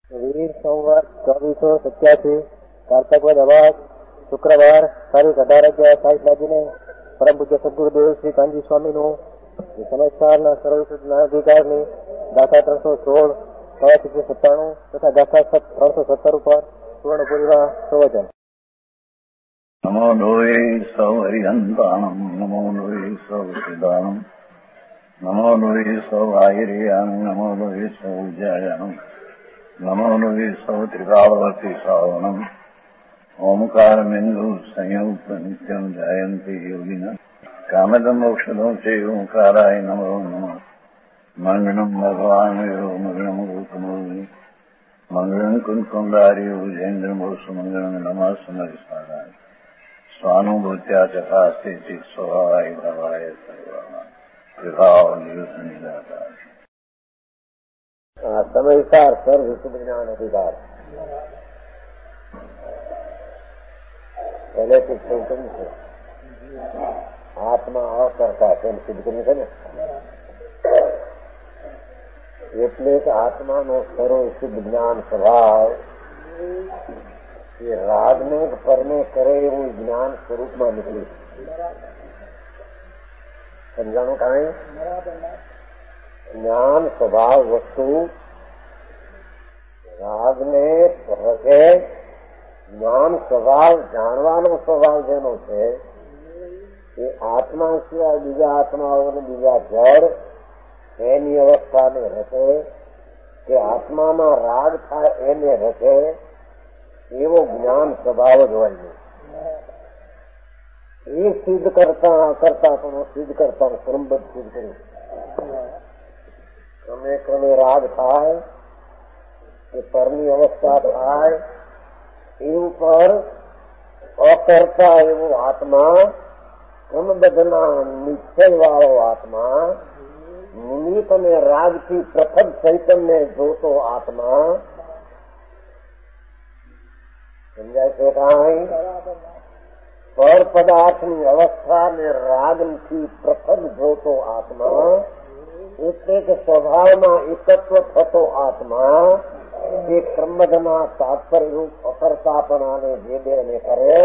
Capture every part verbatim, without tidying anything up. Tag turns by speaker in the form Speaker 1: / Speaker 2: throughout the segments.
Speaker 1: વીર સંવત ચોવીસો સત્યાસી કારતક વદ અવાજ શુક્રવાર તારીખ અઢાર અગિયાર સાઠ લાગીને પરમ પૂજ્ય સદગુરુદેવ શ્રી કાનજી સ્વામીનું સમયસારના સર્વસુદ્ધના અધિકારની દાખલા ત્રણસો સોળ કવાથી સત્તાણું તથા દાખલા ત્રણસો સત્તર ઉપર સુવર્ણપુરીમાં પ્રવચન.
Speaker 2: નમો લોહે સૌ હરિહંતાણમ નમો લોહે સૌ સિદ્ધાણમ નમો લોહે સૌ આયર્યાણમ નમો લોહે સૌ જયાણમ નમો લોહે સૌ ત્રિકાવતી શ્રાવણમ ઓમકારમેન્દુ સંયુક્ત નિત્યમ જાયંતી યોગિના કામદમ ઔષધો છે ઓંકારાય નમો નમઃ. મંગળમ ભગવાન મંગળમ ગૌતમોની મંગળમ કુંકુંડાર્યો જૈન્દ્રમો સુમંગળમ નમઃ સમરિસ્મરાય સ્વાનુભૂત્યા ચકાસ્તે ચિત સ્વભાવાય ભવાય સર્વમાં વિભાવ નિદાતા
Speaker 1: સમયસાર સર્વ વિશુદ્ધ જ્ઞાન અધિકાર પહેલેથી જ કહ્યું છે. આત્મા અકર્તા તેમ સિદ્ધ કર્યું છે ને, એટલે કે આત્માનો સર્વ શુદ્ધ જ્ઞાન સ્વભાવ એ રાગને પરને કરે એવું જ્ઞાન સ્વરૂપમાં નીકળ્યું. સમજાણું કાંઈ? જ્ઞાન સ્વભાવ વસ્તુ રાગને રખે. જ્ઞાન સ્વભાવ જાણવાનો સ્વભાવ જેનો છે એ આત્મા સિવાય બીજા આત્માઓને બીજા જળ એની અવસ્થાને રખે કે આત્મામાં રાગ થાય એને રખે એવો જ્ઞાન સ્વભાવ જ હોય છે. એ સિદ્ધ કરતા કરતા પણ સિદ્ધ કરતા ક્રમબદ્ધ સિદ્ધ કર્યું. ક્રમે ક્રમે રાગ થાય કે પરની અવસ્થા થાય એ ઉપર અકર્તા એવો આત્મા, ક્રમબદ્ધના નિશ્ચય વાળો આત્મા, નિમિત્ત અને રાગથી પ્રથમ ચૈતન્ય જોતો આત્મા. સમજાય છે કાંઈ? પર પદાર્થની અવસ્થા ને રાગથી પ્રથમ જોતો આત્મા એટલે કે સ્વભાવમાં એકત્વ થતો આત્મા એ ક્રમબદ્ધના તાત્પર્ય રૂપ અકર્તાપણાને જે બેને કરે,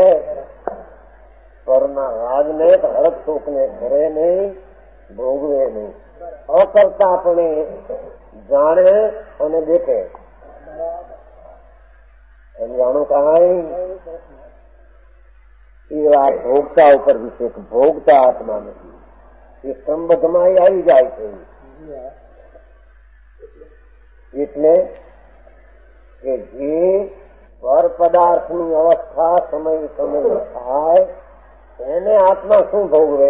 Speaker 1: પરના રાગને હરક શોકને કરે નહીં, ભોગવે નહીં, અકર્તાપણે જાણે અને દેખે. સમજાણું કાંઈ? એ વાત ભોગતા ઉપર વિશે, ભોગતા આત્મા નથી. એ ક્રમબદ્ધમાં આવી જાય છે. એટલે કે જે પર પદાર્થની અવસ્થા સમય સમય થાય એને આત્મા શું ભોગવે,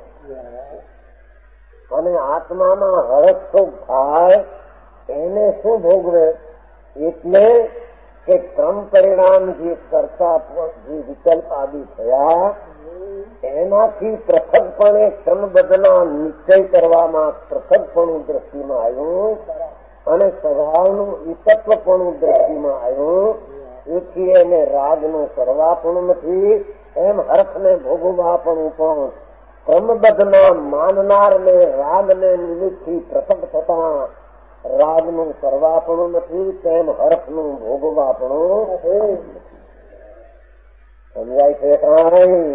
Speaker 1: અને આત્મામાં હરક સુખ થાય એને શું ભોગવે. એટલે કે ક્રમ પરિણામ જે કરતા જે વિકલ્પ આદિ થયા એનાથી પૃથકપણે ક્રમબદ્ધના નિશ્ચય કરવામાં પૃથકપણું દ્રષ્ટિમાં આવ્યું અને સ્વભાવનું એકત્વપણું દ્રષ્ટિમાં આવ્યું. એથી એને રાગનું કરવા પણ નથી, એમ હર્ષને ભોગવવા પણ પણ ક્રમબદ્ધના માનનારને રાગને નિમિત્તથી પૃથક થતા રાગનું કરવા પણ નથી, તેમ હર્ષનું ભોગવવા પણ. સમજાય છે કાંઈ?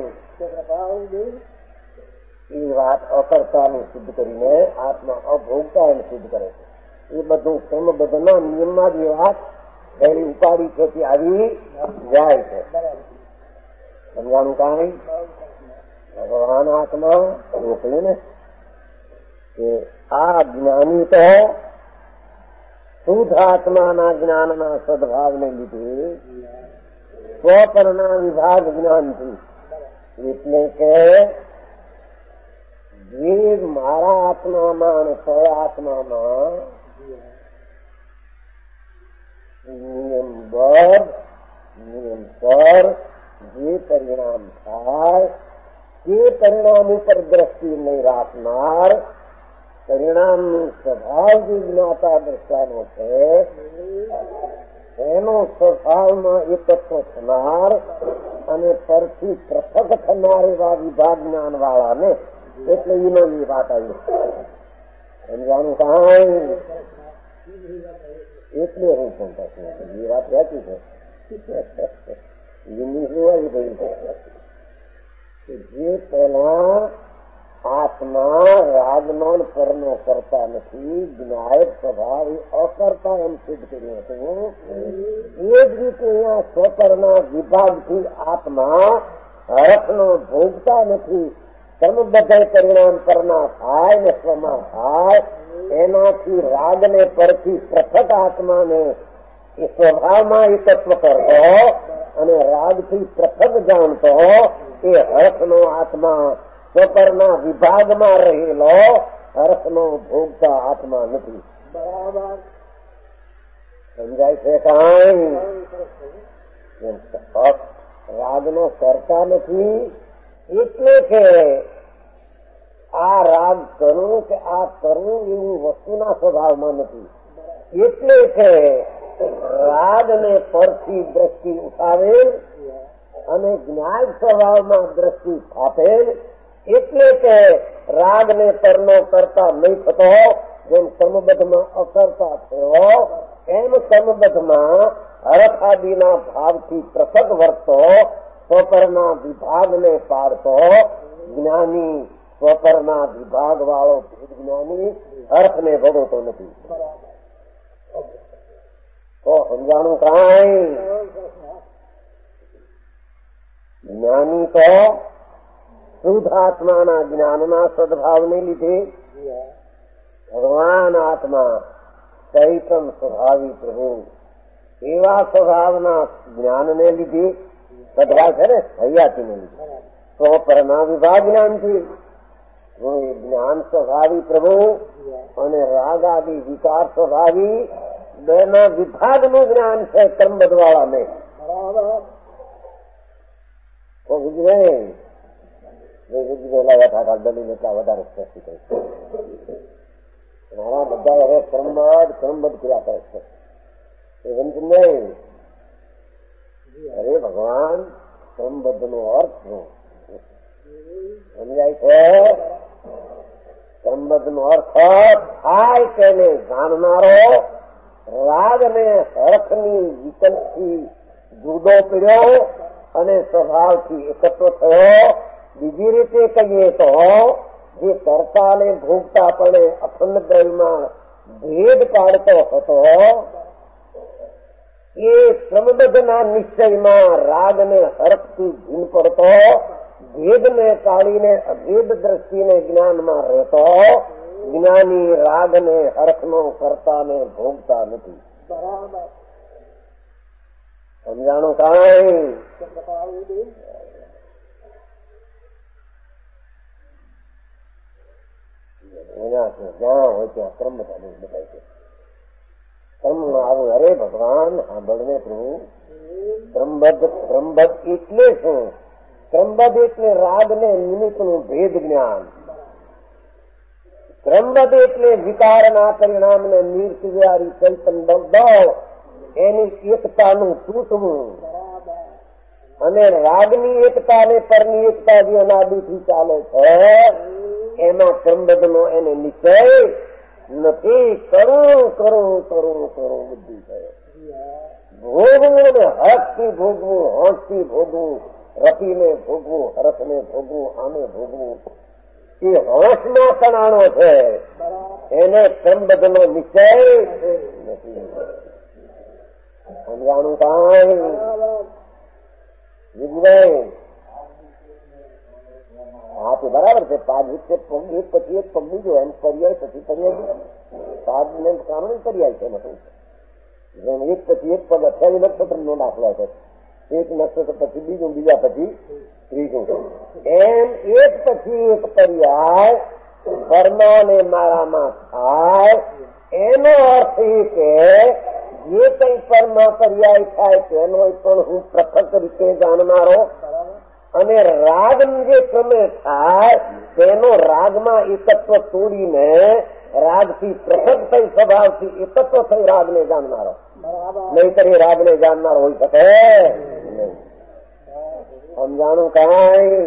Speaker 1: એ વાત અકર્તાની સિદ્ધ કરીને આત્મા અભોગતા એને સિદ્ધ કરે છે. એ બધું ક્રમબદ્ધના નિયમમાં જ વાત પહેલી ઉપાડી છે તે આવી જાય છે. સમજાણું કાંઈ? ભગવાન આત્મા એવું કહ્યું ને કે આ જ્ઞાની તો શુદ્ધ આત્માના જ્ઞાનના સદભાવને લીધે સ્વપરના વિભાગ જ્ઞાનથી, એટલે કે જે મારા આત્મામાં અને સ્વ આત્મામાં નિયમબદ્ધ નિયમસર જે પરિણામ થાય તે પરિણામ ઉપર દ્રષ્ટિ નહીં રાખનાર, પરિણામની સ્વભાવ જે જ્ઞાતા દ્રષ્ટાનો છે એનો સ્વભાવમાં એકત્વ થનાર અને પરથી પૃથક થનાર એવા વિભાગ જ્ઞાન વાળાને, એટલે એનો એ વાત આવી. સમજાણું કાંઈ? એટલે હું શંકા છું એ વાત સાચી છે. એની જોવાઈ ગઈ છે જે પેલા આત્મા રાગનો પરનો કરતા નથી, જ્ઞાયક સ્વભાવ અકર્તા એમ સિદ્ધ કર્યું હતું. એ જ રીતે અહીંયા સ્વપરના વિભાગથી આત્મા હરખનો ભોગતા નથી. કર્મબદ્ધ પરિણામ પરના થાય ને સ્વમાં થાય એનાથી રાગને પરથી પૃથક આત્માને એ સ્વભાવમાં એકત્વ કરતો અને રાગથી પૃથક જાણતો એ હર્ષનો આત્મા સ્વપરના વિભાગમાં રહેલો હર્ષનો ભોગતા આત્મા નથી. બરાબર સમજાય છે? કાંઈ રાગનો કરતા નથી એટલે કે આ રાગ કરવું કે આ કરવું એવું વસ્તુના સ્વભાવમાં નથી. એટલે કે રાગને પરથી દ્રષ્ટિ ઉઠાવેલ અને જ્ઞાન સ્વભાવમાં દ્રષ્ટિ સ્થાપેલ. એટલે કે રાગને પરનો કરતા નહીં થતો, જેમ કર્મબદ્ધમાં અકર્તા થયો એમ કર્મબદ્ધમાં હરખાદીના ભાવથી પૃથક વર્તો સ્વપરના વિભાગને પાડતો જ્ઞાની સ્વપરના વિભાગ વાળો જ્ઞાની અર્થને ભોગવતો નથી. તો સમજાણું કાંઈ? જ્ઞાની તો શુદ્ધ આત્માના જ્ઞાનના સદભાવને લીધે ભગવાન આત્મા ચૈતન સ્વભાવી પ્રભુ એવા સ્વભાવના જ્ઞાનને લીધે સદભાવ છે ને હૈયાતીને લીધે સ્વપરના વિભાગ જ્ઞાનથી જ્ઞાન સ્વભાવી પ્રભુ અને રાગ આદિ વિકાર સ્વભાવી બેના વિભાગનું જ્ઞાન છે કર્મબદ્ધ વાળાને. તો ગુજરે ગુજરેલા બેઠા દલીલ એટલા વધારે સ્પષ્ટ કરે છે. મારા બધા હવે કર્મબદ્ધ કર્મબદ્ધ ક્રિયા કરે છે. એ સમજ નહીં. અરે ભગવાન કર્મબદ્ધ નો અર્થ શું સમજાય છે? કર્મબદ્ધ નો અર્થ થાય તેને જાણનારો રાગ ને હરખની વિકલ્પથી જુદો પડ્યો અને સ્વભાવથી એકત્વ થયો. બીજી રીતે કહીએ તો જે કરતા અને ભોગતા પણ અખંડ દ્રવ્યમાં ભેદ પાડતો હતો એ ક્રમબદ્ધના નિશ્ચયમાં રાગને હરખથી ભીન પડતો, ભેદને કાઢીને અભેદ દ્રષ્ટિને જ્ઞાનમાં રહેતો જ્ઞાની રાગને હરખનો કરતા ને ભોગતા નથી. બરાબર સમજાણું કાંઈ? જ્યાં હોય ત્યાં કર્મ બતાવી છે. કર્મ આવું અરે ભગવાન સાંભળને પ્રભુ ક્રમબદ્ધ ક્રમબદ્ધ એટલે શું? ક્રમબદ્ધ એટલે રાગને નિમિત્તનું ભેદ જ્ઞાન. ક્રમબદ્ધ એટલે વિકારના પરિણામને નિર્તિવારી ચૈતન દળ એની એકતાનું તૂટવું અને રાગની એકતા ને પરની એકતા જે અનાદિથી ચાલે છે એમાં ક્રમબદ્ધ નો એને નિશ્ચય નથી. કરું કરું કરું કરું બુદ્ધિ છે. ભોગવું ને હકથી ભોગવું, હોંશથી ભોગવું, રપીને ભોગવું, હરખને ભોગવું, આને ભોગવું એ હોંશમાં તણાણો છે. એને ક્રમબદ્ધ નો નિશ્ચય નથી. સમજાણું કાંઈ? હા તો બરાબર છે. પાંચ એક પછી એક પગ બીજો એમ પર્યાય પછી પર્યાય પાંચ ને કારણે પર્યાય છે. મતલબ જેમ એક પછી એક પગ અઠ્યાવીસ નક્ષત્ર નો દાખલો છે. એક નક્ષત્ર પછી બીજું, બીજા પછી ત્રીજું, એમ એક પછી એક પર્યાય પરમાને મારામાં થાય. એનો અર્થ એ કે જે કઈ પરમાં પર્યાય થાય તેનો પણ હું પૃથક રીતે જાણનારો અને રાગ જે ક્રમે થાય તેનો રાગમાં એકત્વ તોડીને રાગથી પૃથક થઈ સ્વભાવથી એકત્વ થઈ રાગને જાણનારો. નહીતર એ રાગને જાણનાર હોઈ શકે નહીં. સમજાણું કાંઈ?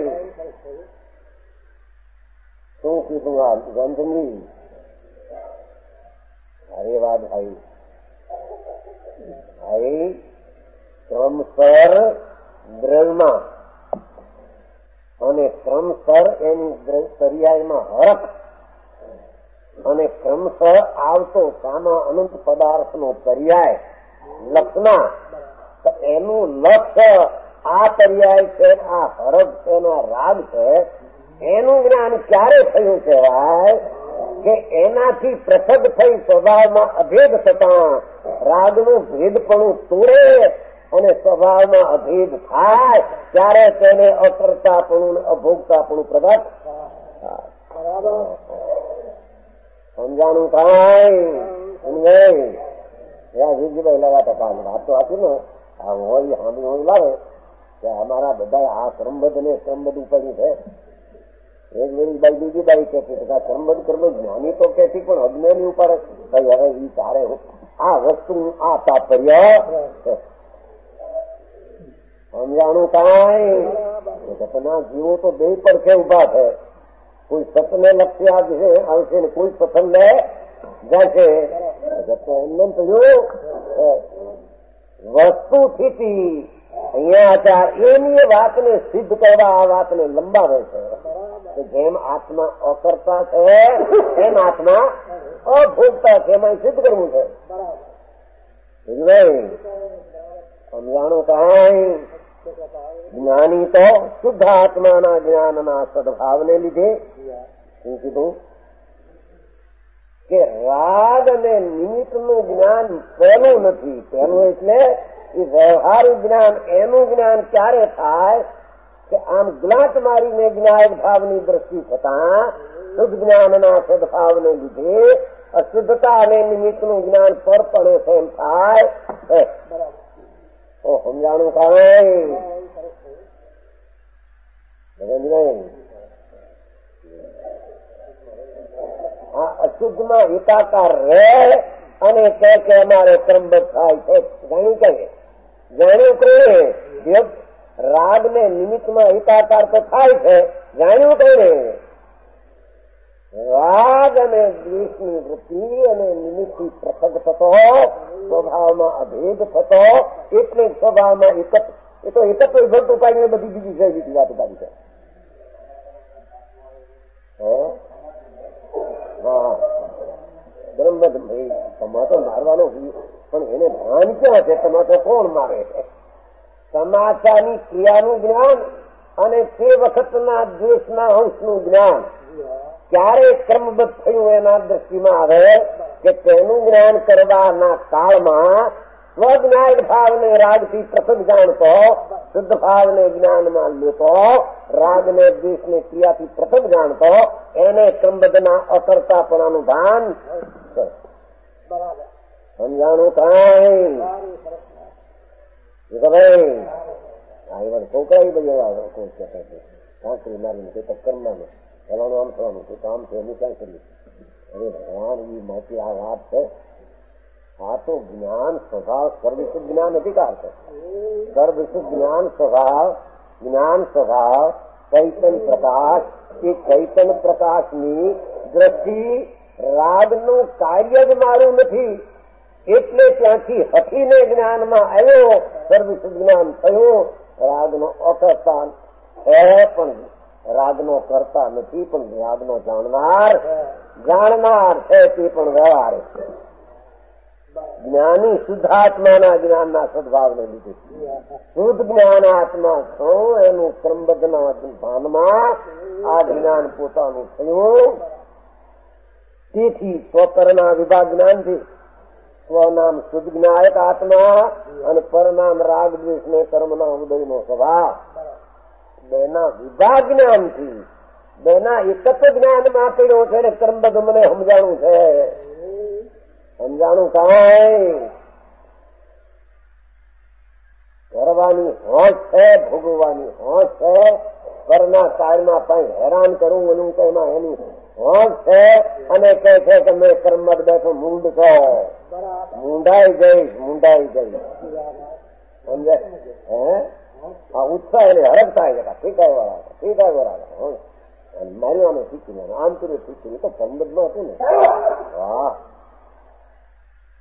Speaker 1: શું કીધું આ ગંધની? અરે વાત આ ભાઈ ભાઈ ક્રમસર દ્રવ્યમાં અને ક્રમસર એની પર્યાયમાં હરખ અને ક્રમસર આવતો સામા અનંત પદાર્થનો પર્યાય લક્ષના એનું લક્ષ્ય આ પર્યાય છે, આ હરખ છે, આ રાગ છે. એનું જ્ઞાન ક્યારે થયું કહેવાય કે એનાથી પૃથક થઈ સ્વભાવમાં અભેદ થતા રાગનું ભેદપણું તોડે અને સ્વભાવમાં અભેદ થાય ત્યારે તેને અકર્તાપણું અભોગતાપણું પ્રગટ સમજાણું થાય. જીજીભાઈ લગાતા કામ વાત તો આપી ને આ હોય હામી હોય લાવે કે અમારા બધા આ ક્રમબદ્ધ ને ક્રમબદ્ધ ઉપાડી છે. એક વેરી બાઈ બીજી બાઈ કહેતી ક્રમબદ્ધ કર્મ જ્ઞાની તો કહેતી પણ અજ્ઞાની ઉપર ભાઈ હવે ઈ તારે આ વસ્તુ આ તાત્પર્ય સમજાણું કાંઈ. સતના જીવો તો બે પડખે ઉભા છે, કોઈ સતને લક્ષ્ય આવશે ને કોઈ પસંદ જશે. એમને કહ્યું વસ્તુ સ્થિતિ અહીંયા હતા એની વાતને સિદ્ધ કરવા આ વાતને લંબાવે છે કે જેમ આત્મા અકર્તા છે એમ આત્મા અભોગતા છે, એમાં સિદ્ધ કરવું છે. સમજાણું કાંઈ. જ્ઞાની તો શુદ્ધ આત્માના જ્ઞાનના સદભાવને લીધે શું કીધું કે રાગ અને નિમિત્તનું જ્ઞાન પહેલું નથી. પહેલું એટલે એ વ્યવહારુ જ્ઞાન એનું જ્ઞાન ક્યારે થાય કે આમ ગ્લાટ મારીને જ્ઞાયક ભાવની દ્રષ્ટિ થતા શુદ્ધ જ્ઞાનના સદભાવને લીધે અશુદ્ધતા અને નિમિત્તનું જ્ઞાન પર પડે છે એમ થાય. સમજાણું કાંઈ. આ અશુદ્ધમાં એકાકાર રહે અને કહે કે અમારે ક્રમબદ્ધ થાય છે. જાણી કહીએ જાણ્યું કહીએ રાગ ને નિમિત્તમાં એકાકાર તો થાય છે. જાણ્યું કહીએ રાગ અને દ્વેષની વૃત્તિ અને નિમિત્તથી પૃથક થતો સ્વભાવમાં અભેદ થતો એટલે સ્વભાવમાં એક એ તો એક જ વિભક્ત ઉપાડીને બધી બીજી છે બીજી વાત ઉપાડી છે. હા બ્રહ્મદ તમાચો મારવાનો પણ એને ભાન ક્યાં છે? તમાચો કોણ મારે છે? તમાચાની ક્રિયાનું જ્ઞાન અને તે વખતના દ્વેષના અંશનું જ્ઞાન ક્યારે ક્રમબદ્ધ થયું એના દ્રષ્ટિમાં આવે કે તેનું જ્ઞાન કરવાના કાળમાં સ્વજ્ઞાયક ભાવને રાગથી પ્રથમ જાણતો, શુદ્ધ ભાવને જ્ઞાનમાં લેતો, રાગને દ્વેષને ક્રિયાથી પ્રથમ જાણતો, એને ક્રમબદ્ધના અકર્તાપણાનું ભાન સમજાણું કાંઈ. ભાઈ છોકરા બધા કોઈ કહેતા છે સાંકરી મારીને કોઈ તો કર્મમાં પેલાનું આમ થવાનું કોઈ તો આમ છે એનું ક્યાં કર્યું. અરે ભગવાન એ મોટી આ વાત છે. આ તો જ્ઞાન સ્વભાવ સર્વશુદ્ધ જ્ઞાન અધિકાર છે. સર્વશુદ્ધ જ્ઞાન સ્વભાવ જ્ઞાન સ્વભાવ ચૈતન પ્રકાશ એ ચૈતન પ્રકાશની દ્રષ્ટિ રાગનું કાર્ય જ મારું નથી એટલે ત્યાંથી હઠીને જ્ઞાનમાં આવ્યો, સર્વશુદ્ધ જ્ઞાન થયું. રાગનો અકર્તા છે પણ રાગનો કરતા નથી, પણ રાગનો જાણનાર જાણનાર છે તે પણ વ્યવહાર છે. જ્ઞાની શુદ્ધાત્માના જ્ઞાનના સદભાવને લીધે શુદ્ધ જ્ઞાન આત્મા છો એનું ક્રમબદ્ધના ભાનમાં આ જ્ઞાન પોતાનું થયું. તેથી સ્વકરના વિભાગ જ્ઞાનથી સ્વનામ શુદ્ધ જ્ઞાયક આત્મા અને પરનામ રાગ દ્વેષ ને કર્મના ઉદયનો સ્વભાવ બેના વિભાગ જ્ઞાનથી બેના એક જ જ્ઞાનમાં પડ્યો છે ને ક્રમબદ્ધ મને સમજાણું છે. સમજાણું કાંઈ. કરવાની હોશ છે, ભોગવવાની હોશ છે, પરના કાળમાં કઈ હેરાન કરવું એનું કઈમાં એની હોશ છે અને કહે છે કે મેં કર્મમાં બેઠો મૂંડ છો. મૂંડાઈ જઈશ મૂંડાઈ જઈશ સમજે હે આ ઉત્સાહ એને હરક થાય છે. ઠીકાય વાળા ઠીકાય વાળા મારી આને શીખી આમ કર્યું શીખી તો કર્મબદ્ધમાં હતું ને. વાહ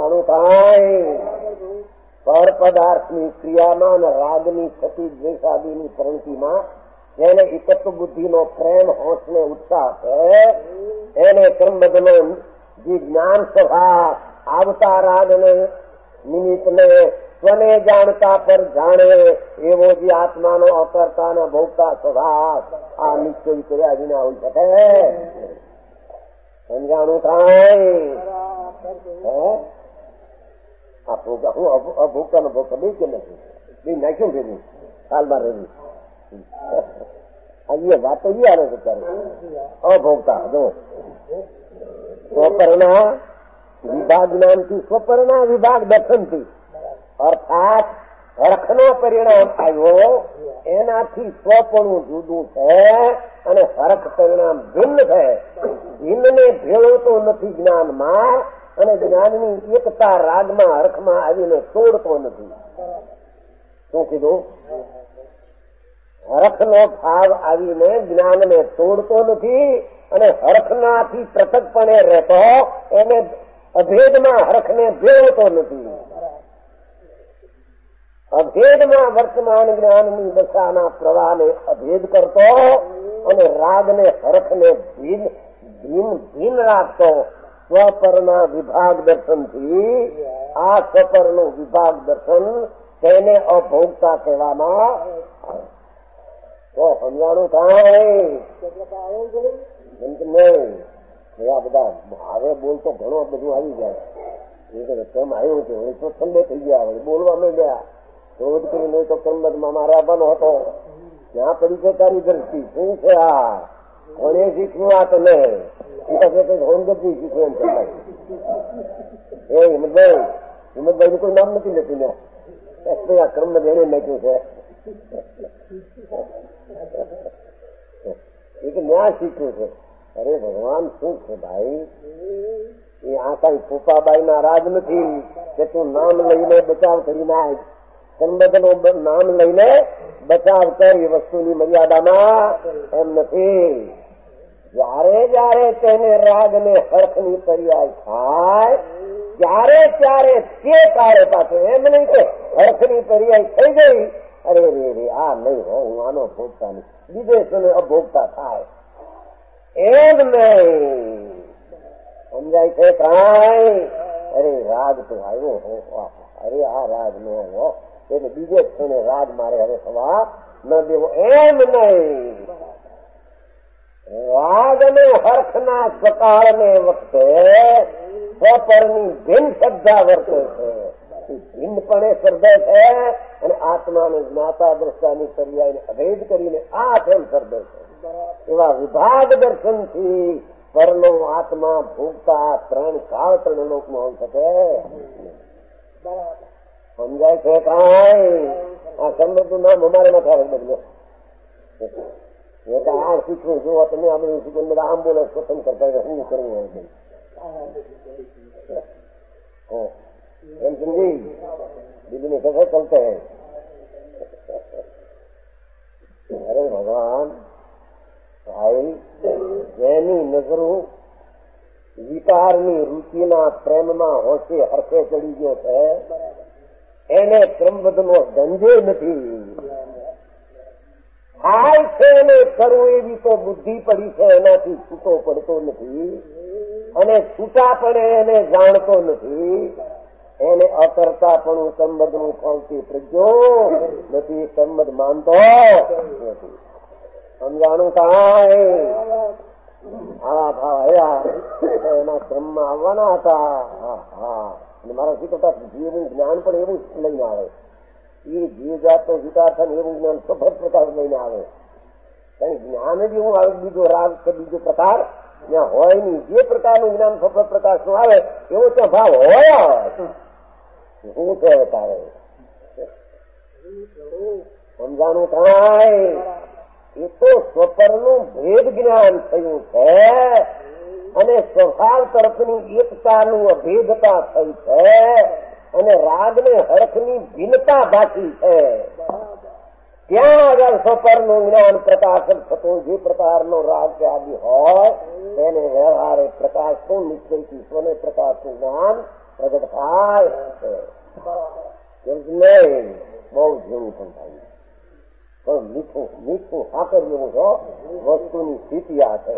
Speaker 1: સમજાણું થાય પર પદાર્થની ક્રિયામાં અને રાગની થતી દ્વેષાદીની પ્રવૃત્તિમાં જેને એકત્વ બુદ્ધિનો પ્રેમ હોંશને ઉત્સાહ છે એને કર્મબંધનો જે જ્ઞાન સભા આવતા રાગને નિમિત્તને સ્વને જાણતા પર જાણે એવો જે આત્માનો અકર્તાના ભોગતા સ્વભાવ આ નિશ્ચય કર્યા વિના હોઈ શકે. સમજાણું થાય આ ભોગ હું અભોગતાનો ભોગ બે કે નથી બે નાખ્યું ભેગું હાલમાં રહ્યું આ વાતો એ આવે છે ત્યારે અભોગતા જો સ્વપરના વિભાગ જ્ઞાનથી સ્વપરના વિભાગ દર્શનથી અર્થાત હરખનો પરિણામ આવ્યો એનાથી સ્વપણું જુદું છે અને હરખ પરિણામ ભિન્ન છે. ભિન્નને ભેળવતો નથી જ્ઞાનમાં અને જ્ઞાનની એકતા રાગમાં હરખમાં આવીને તોડતો નથી. શું કીધું? હરખનો ભાવ આવીને જ્ઞાનને તોડતો નથી અને હરખનાથી પૃથકપણે રહેતો એને અભેદમાં હરખને ભેળવતો નથી. અભેદમાં વર્તમાન જ્ઞાનની દશાના પ્રવાહને અભેદ કરતો અને રાગને હરખને ભીન ભીન ભીન રાખતો સ્વપરના વિભાગ દર્શનથી આ સ્વપરનું વિભાગ દર્શન તેને અભોગતા કહેવામાં તો સમજાણું થાય નહીં. આ બધા હવે બોલતો ઘણો બધું આવી જાય એ કેમ આવ્યું છે તો ઠંડે થઈ ગયા હવે બોલવા માંડ્યા. શોધ કરી નહીં તો કર્મમાં મારે આવવાનો હતો ત્યાં પડી છે તારી દ્રષ્ટિ શું છે આ કોને શીખ્યું આ તમે હોમગતથી શીખ્યું એમ કહેવાય. એ હિંમતભાઈ હિંમતભાઈ નું કોઈ નામ નથી લેતું ને આ કર્મ એને નાખ્યું છે એ કે ન્યા શીખ્યું છે. અરે ભગવાન શું છે ભાઈ એ આ કઈ પોપાબાઈ ના રાજ નથી કે તું નામ લઈને બચાવ કરી નાખ. કર્મબંધનું નામ લઈને બચાવ કરી વસ્તુની મર્યાદામાં એમ નથી. જયારે જયારે તેને રાગ ને હર્ષની પર્યાય થાય ત્યારે ત્યારે તે કાળે પાસે એમ નહીં કે હર્ષની પર્યાય થઈ ગઈ અરે રે રે આ નહીં હો હું આનો ભોગતા નહીં બીજે તેને અભોગતા થાય એમ નહીં. સમજાય છે કાંઈ? અરે રાગ તો આવ્યો હો અરે આ રાગ નો હો એટલે બીજે ક્ષણે રાગ મારે હવે થવા ન દેવો એમ નહીં. રાગ અને હર્ષના સકાળને વખતે સ્વપરની ભિન્ન શ્રદ્ધા વર્તે છે. ભિન્નપણે સર્જે છે અને આત્માને જ્ઞાતા દ્રષ્ટાની પર્યાયને અભેદ કરીને આ તેમ સર્જે છે. એવા વિભાગ દર્શનથી પરનો આત્મા ભોગતા ત્રણ કાળ ત્રણ લોકમાં હોઈ શકે. સમજાય છે કાંઈ? આ સંબંધનું નામ અમારે નથી આવે બદલો આ શીખવું જો તમે અમે શીખવું બધા આમ બોલે પસંદ કરતા શું કરવું હોય એમ સમજી બીજું कैसे चलते हैं? अरे भगवान भाई જેની નજરો વિકારની રુચિના પ્રેમમાં હોશે હરખે ચડી ગયો છે એને ક્રમબદ્ધનો ધંધે નથી. થાય છે એને કરવું એવી તો બુદ્ધિ પડી છે એનાથી છૂટો પડતો નથી અને છૂટા પડે એને જાણતો નથી. એને અકર્તા પણ સંબંધનું ફળતી પ્રજ્ઞો નથી. સંબંધ માનતો નથી. સમજાણું કાંઈ? આવા ભાવ આવ્યા એના ક્રમમાં આવવાના હતા. હા હા અને મારા શીખતા જીવનું જ્ઞાન પણ એવું લઈને આવે. એ જીવ જાતનો વિચાર થાય એવું જ્ઞાન સફળ પ્રકાર લઈને આવે. કારણ જ્ઞાન જ એવું આવે બીજો રાગ કે બીજો પ્રકાર ત્યાં હોય નહીં. જે પ્રકારનું જ્ઞાન સફળ પ્રકાશ નું આવે એવો ત્યાં ભાવ હોય. શું છે તારે? સમજાણું કાંઈ? એ તો સ્વપરનું ભેદ જ્ઞાન થયું છે અને સ્વભાવ તરફની એકતાનું અભેદતા થઈ છે અને રાગને હરખની ભિન્નતા બાકી છે. ત્યાં આગળ સ્વપરનું જ્ઞાન પ્રકાશક થતું જે પ્રકારનો રાગ કે આદિ હોય તેને વ્યવહારે પ્રકાશનું નિશ્ચયથી સ્વને પ્રકાશનું જ્ઞાન પ્રગટ થાય કેમ નહીં બહુ ઝીણું સમજાયું પણ મીઠું મીઠું સાકર જેવું છો વસ્તુની સ્થિતિ આ છે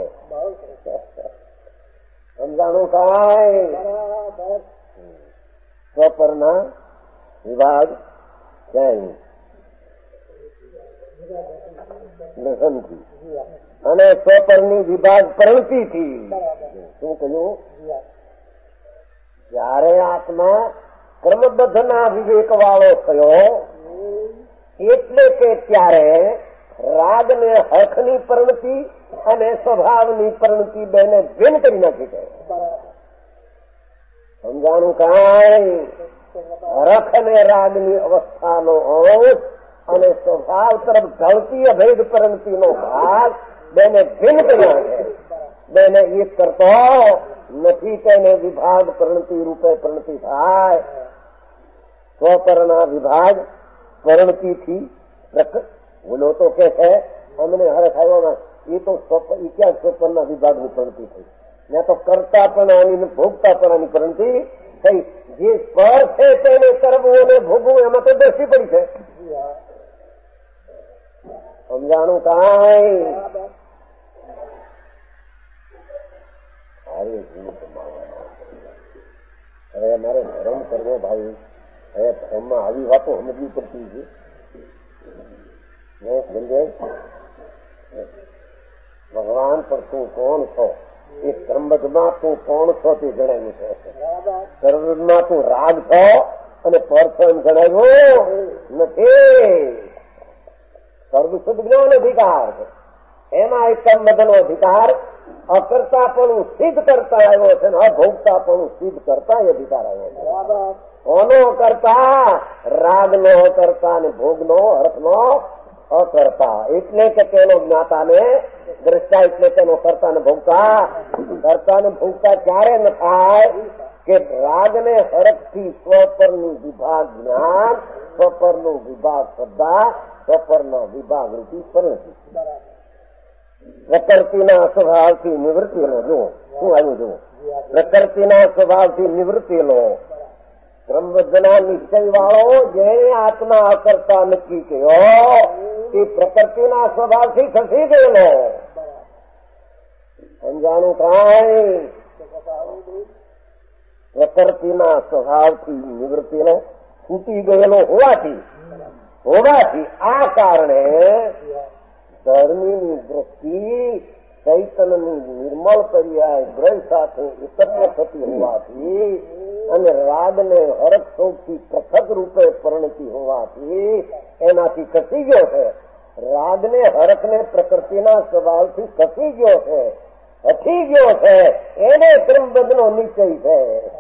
Speaker 1: સમજાણું કાંઈ સ્વપરના વિભાગ ક્યાંય લસનથી અને સ્વપરની વિભાગ પ્રવૃત્તિથી શું કહ્યું જયારે આત્મા કર્મબદ્ધ ના વિવેક વાળો થયો એટલે કે ત્યારે રાગ ને હઠની પ્રવૃત્તિ અને સ્વભાવની પ્રવૃત્તિ બેને ભિન્ન કરી નાખી છે સમજાણું કાંઈ હરખ અને રાગની અવસ્થાનો અંશ અને સ્વભાવ તરફ ઢળતી અભેદ પ્રવૃત્તિનો ભાગ બેને ભિન્ન કર્યા છે બેને એક કરતો નથી તેને વિભાગ પ્રવૃત્તિ રૂપે પ્રવૃત્તિ થાય સ્વપરના વિભાગ પ્રવૃત્તિથી બોલો તો કે છે અમને હરખ આવ્યો એ તો એ ક્યાં સ્વપરના વિભાગની પ્રવૃત્તિ થઈ ત્યાં તો કરતાપણાની ભોગતાપણાની પ્રવૃત્તિ થઈ જે સ્પર છે તેને કરવું અને ભોગવું એમાં તો દ્રષ્ટિ પડી છે સમજાણું કાંઈ હવે અમારે ધર્મ કરવો ભાઈ હવે ધર્મમાં આવી વાતો સમજવી પડતી છે સમજાય ભગવાન પર તું કોણ છો એ કર્મબદ્ધમાં તું કોણ છો તે જણાવ્યું છે કર્મબદ્ધમાં તું રાગ છો અને પરસન જણાવ્યું નથી સર્વશુદ્ધ જ્ઞાન અધિકાર એમાં એક કર્મબદ્ધનો અધિકાર અકર્તાપણું સિદ્ધ કરતા આવ્યો છે અને અભોગતાપણું સિદ્ધ કરતા એ અધિકાર આવ્યો છે કોનો કરતા રાગનો અકર્તા અને ભોગનો અર્થનો અકર્તા એટલે કે તેનો જ્ઞાતા ને દ્રષ્ટા એટલે તેનો કરતા ને ભોગતા કરતા ને ભોગતા ક્યારે ન થાય કે રાગ ને હરખથી સ્વપરનું વિભાગ જ્ઞાન સ્વપરનું વિભાગ શ્રદ્ધા સ્વપરનો વિભાગ રૂપી પરિણતિ પ્રકૃતિના સ્વભાવથી નિવૃત્તિનો જુઓ શું આવ્યું જુઓ પ્રકૃતિના સ્વભાવથી નિવૃત્તિનો ક્રમબદ્ધના નિશ્ચય વાળો જેને આત્મા અકર્તા નક્કી કર્યો એ પ્રકૃતિના સ્વભાવથી ખસી ગયેલો સમજાણું કાંઈ પ્રકૃતિના સ્વભાવથી નિવૃત્તિનો છૂટી ગયેલો હોવાથી હોવાથી આ કારણે ધર્મીની દ્રષ્ટિ ચૈતનની નિર્મળ પર્યાય ગ્રહ સાથે એકત્ર થતી હોવાથી અને રાગને હરખ શોકથી પૃથક રૂપે પરિણતી હોવાથી એનાથી ખસી ગયો છે રાગને હરખને પ્રકૃતિના સ્વભાવથી ખસી ગયો છે હટી ગયો છે એને ક્રમબદ્ધનો નિશ્ચય છે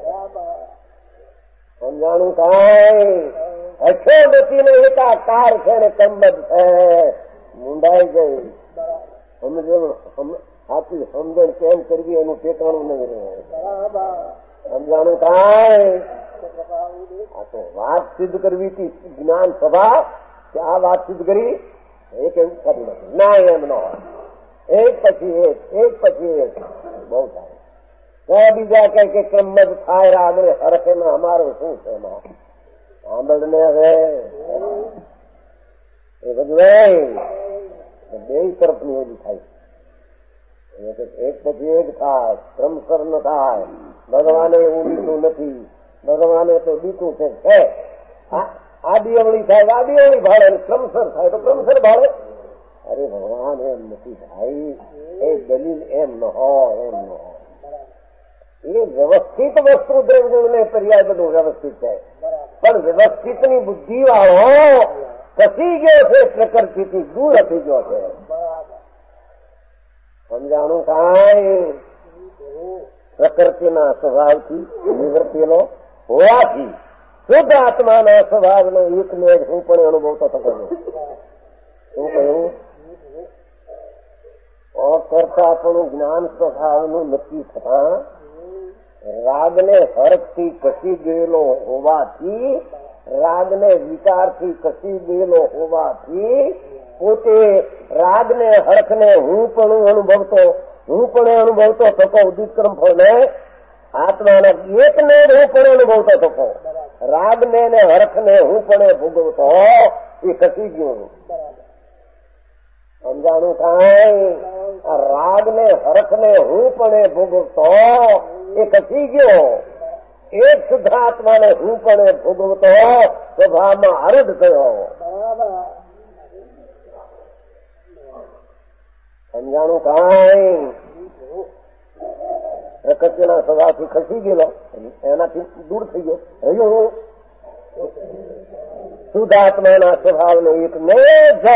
Speaker 1: સમજાણું કાંઈ હઠો ગતિનો એકાકાર છે ને ક્રમબદ્ધ છે મુંડાઈ ગઈ સમજણ સાચી સમજણ કેમ કરવી એનું ઠેકાણું નહીં રહે સમજાણું કાંઈ આ તો વાત સિદ્ધ કરવી હતી જ્ઞાન સભા કે આ વાત સિદ્ધ કરી એક એવું કરી નથી ના એમ ન હોય એક પછી એક એક પછી એક બહુ થાય કયા બીજા કઈ કે ક્રમબદ્ધ થાય રાગ ને હરખ એમાં અમારું શું છે એમાં સાંભળ ને હવે એ બધું બે તરફની ઓલી થાય એક પછી એક થાય ક્રમસર ન થાય ભગવાને એવું દીધું નથી ભગવાને તો દીધું છે આડી અવળી થાય આડી અવળી ભાડે ક્રમસર થાય તો ક્રમસર ભાડે અરે ભગવાન એમ નથી ભાઈ એ દલીલ એમ ન હોય એમ ન હોય એ વ્યવસ્થિત વસ્તુ દ્રવ્ય ને પર્યાય બધું વ્યવસ્થિત છે પણ વ્યવસ્થિતની બુદ્ધિ વાળો ખસી ગયો છે પ્રકૃતિથી દૂર થઈ ગયો છે સમજાણું કાંઈ પ્રકૃતિના સ્વભાવથી નિવૃત્તિનો હોવાથી શુદ્ધ આત્માના સ્વભાવનો એકને જ હું પણ અનુભવતો થતો શું કહ્યું અકર્તાપણું જ્ઞાન સ્વભાવનું નક્કી થતા રાગને હરખથી ખસી ગયેલો હોવાથી રાગને વિચારથી ખસી ગયેલો હોવાથી પોતે રાગને હરખને હું પણ અનુભવતો હું પણ અનુભવતો થતો ઉદિત કર્મ ફળને આત્માના એકને જ હું પણ અનુભવતો થતો, રાગને ને હરખને હું પણ ભોગવતો એ ખસી ગયો. સમજાણું કાંઈ? આ રાગ ને હરખ ને હું પણ ભોગવતો એ ખસી ગયો. એક શુદ્ધ આત્માને હું પણ ભોગવતો સ્વભાવમાં આરૂઢ થયો. સમજાણું કાંઈ? પ્રકૃતિના સ્વભાવથી ખસી ગયેલો, એનાથી દૂર થઈ ગયો. રહ્યું હું શુદ્ધ આત્માના સ્વભાવને એક ને જ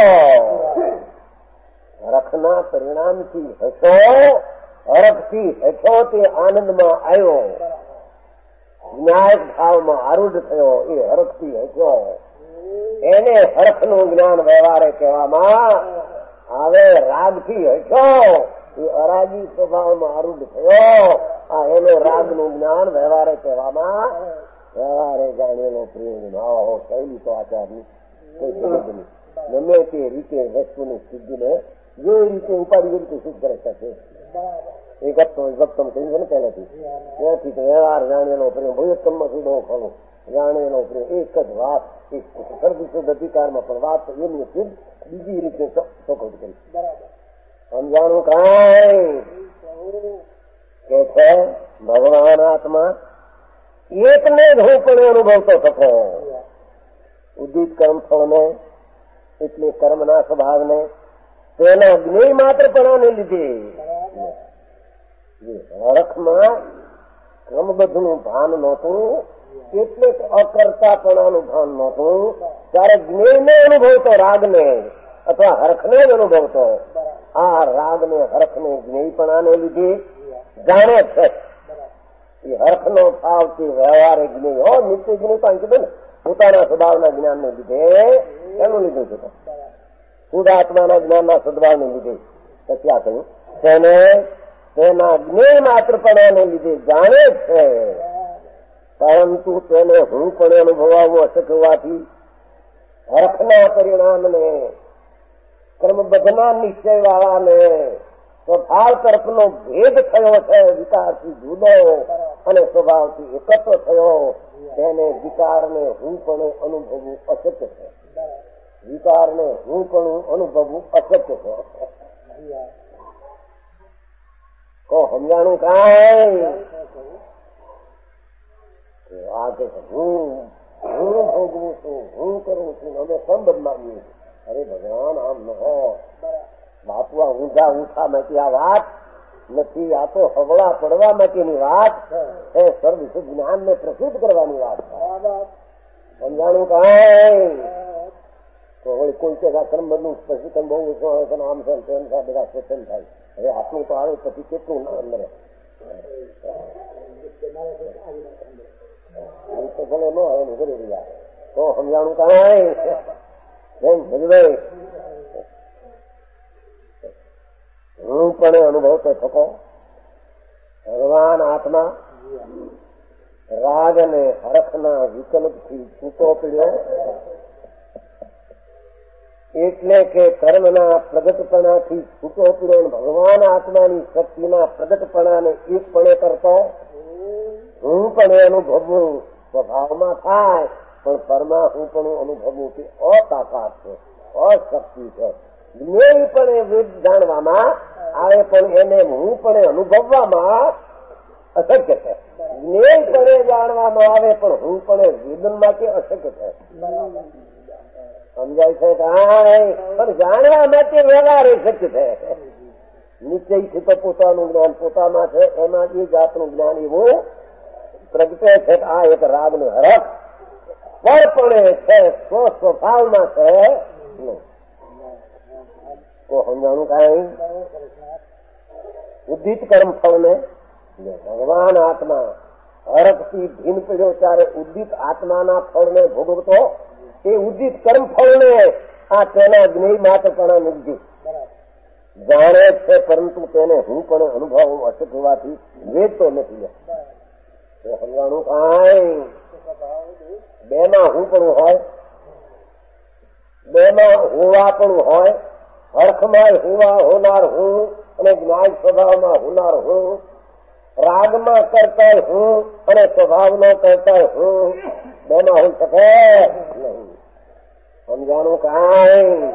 Speaker 1: હરખના પરિણામથી હશો, હરખથી હશો તે આનંદમાં આવ્યો, જ્ઞાયક ભાવમાં આરૂઢ થયો. એ હરખથી હશો એને હરખનું જ્ઞાન વ્યવહારે કહેવામાં આવે. રાગથી હશો એ અરાગી સ્વભાવમાં આરૂઢ થયો. આ એને રાગનું જ્ઞાન વ્યવહારે કહેવામાં વ્યવહારે જાણેલો પ્રેમ ભાવ શૈલી તો આચારની કોઈ સમજની ગમે તે રીતે વસ્તુની સિદ્ધિને જે રીતે ઉપાડી રીતે સિદ્ધ કરે શકે. એ ગપ્તમ ગપ્તમ કહ્યું છે ને પહેલેથી, ત્યાંથી તો વ્યવહાર જાણેલો પ્રેમ ભૂયત્તમમાં સુધો ખોલો જાણેલો પ્રેમ એક જ વાત. સર્વશુદ્ધ અધિકારમાં પણ વાત એમની સિદ્ધ બીજી રીતે ચોખવટ કરી. સમજાણું કાંઈ? કે છે ભગવાન આત્મા એકને જ હું પણ અનુભવતો થતો. ઉદિત કર્મફળને એટલે કર્મના સ્વભાવને તેના જ્ઞેય માત્રપણાને લીધે હરખમાં ક્રમબદ્ધનું ભાન નહોતું, એટલે અકર્તાપણાનું ભાન નહોતું. ત્યારે જ્ઞેયને અનુભવતો, રાગને અથવા હરખને જ અનુભવતો. આ રાગને હરખને જ્ઞેયપણાને લીધે જાણે છે. એ હરખનો ભાવથી વ્યવહારે જ્ઞેય હો, નિત્ય જ્ઞેય પણ કીધું ને, પોતાના સ્વભાવના જ્ઞાનને લીધે એનું લીધું છે. શુદ્ધ આત્માના જ્ઞાનના સદભાવને લીધે પછી આ કહ્યું તેને તેના જ્ઞેય માત્રપણાને લીધે જાણે છે, પરંતુ તેને હું પણ અનુભવાવું અશક્ય હોવાથી હરખના પરિણામને કર્મબદ્ધના નિશ્ચય વાળાને સ્વભાવ તરફનો ભેદ થયો છે. વિકારથી જુદો અને સ્વભાવથી એકત્ર થયો. તેને વિકારને હું પણ અનુભવવું અશક્ય છે. વિકારને હું પણ અનુભવવું અશક્ય છે. કો સમજાણું કાંઈ? આ કે હું હું ભોગવું છું, હું કરું છું, અમે સંબંધ માંગીએ. અરે ભગવાન આમ ન હો બાપુ, આ ઊંધા ઊંઠા માંથી આ વાત નથી. આ તો હવળા પડવા માટેની વાત એ સર્વશુદ્ધ જ્ઞાન ને પ્રસિદ્ધ કરવાની વાત. સમજાણું કાંઈ? તો વળી કોઈ કે કર્મબંધનું સ્પષ્ટીકરણ બહુ ઓછું આવે છે, આમ છે તેમ થાય, બધા સચન થાય. હવે આટલું તો આવે પછી કેટલું ના અંદર તો ભલે ન આવે ને જરૂરી આવે તો સમજાણું કાંઈ? ભજભાઈ હું પણ અનુભવતો થતો. ભગવાન આત્મા રાગ અને હરખના વિકલ્પથી છૂટો પડ્યો, એટલે કે કર્મના પ્રગટપણાથી છૂટો પડ્યો. ભગવાન આત્માની શક્તિના પ્રગટપણાને એકપણે કરતો હું પણ અનુભવવું સ્વભાવમાં થાય, પણ પરમાં હું પણ અનુભવવું કે અતાકાત છે, અશક્તિ છે. જ્ઞેય પણ વેદ જાણવામાં આવે પણ એને હું પણ અનુભવવામાં અશક્ય છે. જ્ઞેય પણ જાણવામાં આવે પણ હું પણ વેદનમાં કે અશક્ય છે. સમજાય છે કાંઈ? પણ જાણવા માટે વ્યવહાર એ શક્ય છે. નિશ્ચયથી તો પોતાનું જ્ઞાન પોતામાં છે, એમાં એ જાતનું જ્ઞાન એવું પ્રગટે છે. આ એક રાગ ને હરખ પરપણે છે, સ્વ સ્વભાવમાં છે. તો સમજાણું કાંઈ? ઉદિત કર્મ ફળને ભગવાન આત્મા હરખથી ભીન પડ્યો ત્યારે ઉદિત આત્માના ફળને ભોગવતો. એ ઉદિત કર્મ ફળને આ તેના જ્ઞેય માત્રપણા નિધિ જાણે છે, પરંતુ તેને હું પણ અનુભવ અશક્ય હોવાથી વેચતો નથી. તો સમજાણું કાંઈ? બેમાં હું પણ હોય, બેમાં હોવા પણ હોય. હરખમાં હોવા હોનાર હું અને જ્ઞાન સ્વભાવમાં હોનાર હું, રાગમાં કરતા હું અને સ્વભાવનો કરતા હું બેમાં હોઈ શકે નહીં. સમજાણું કાંઈ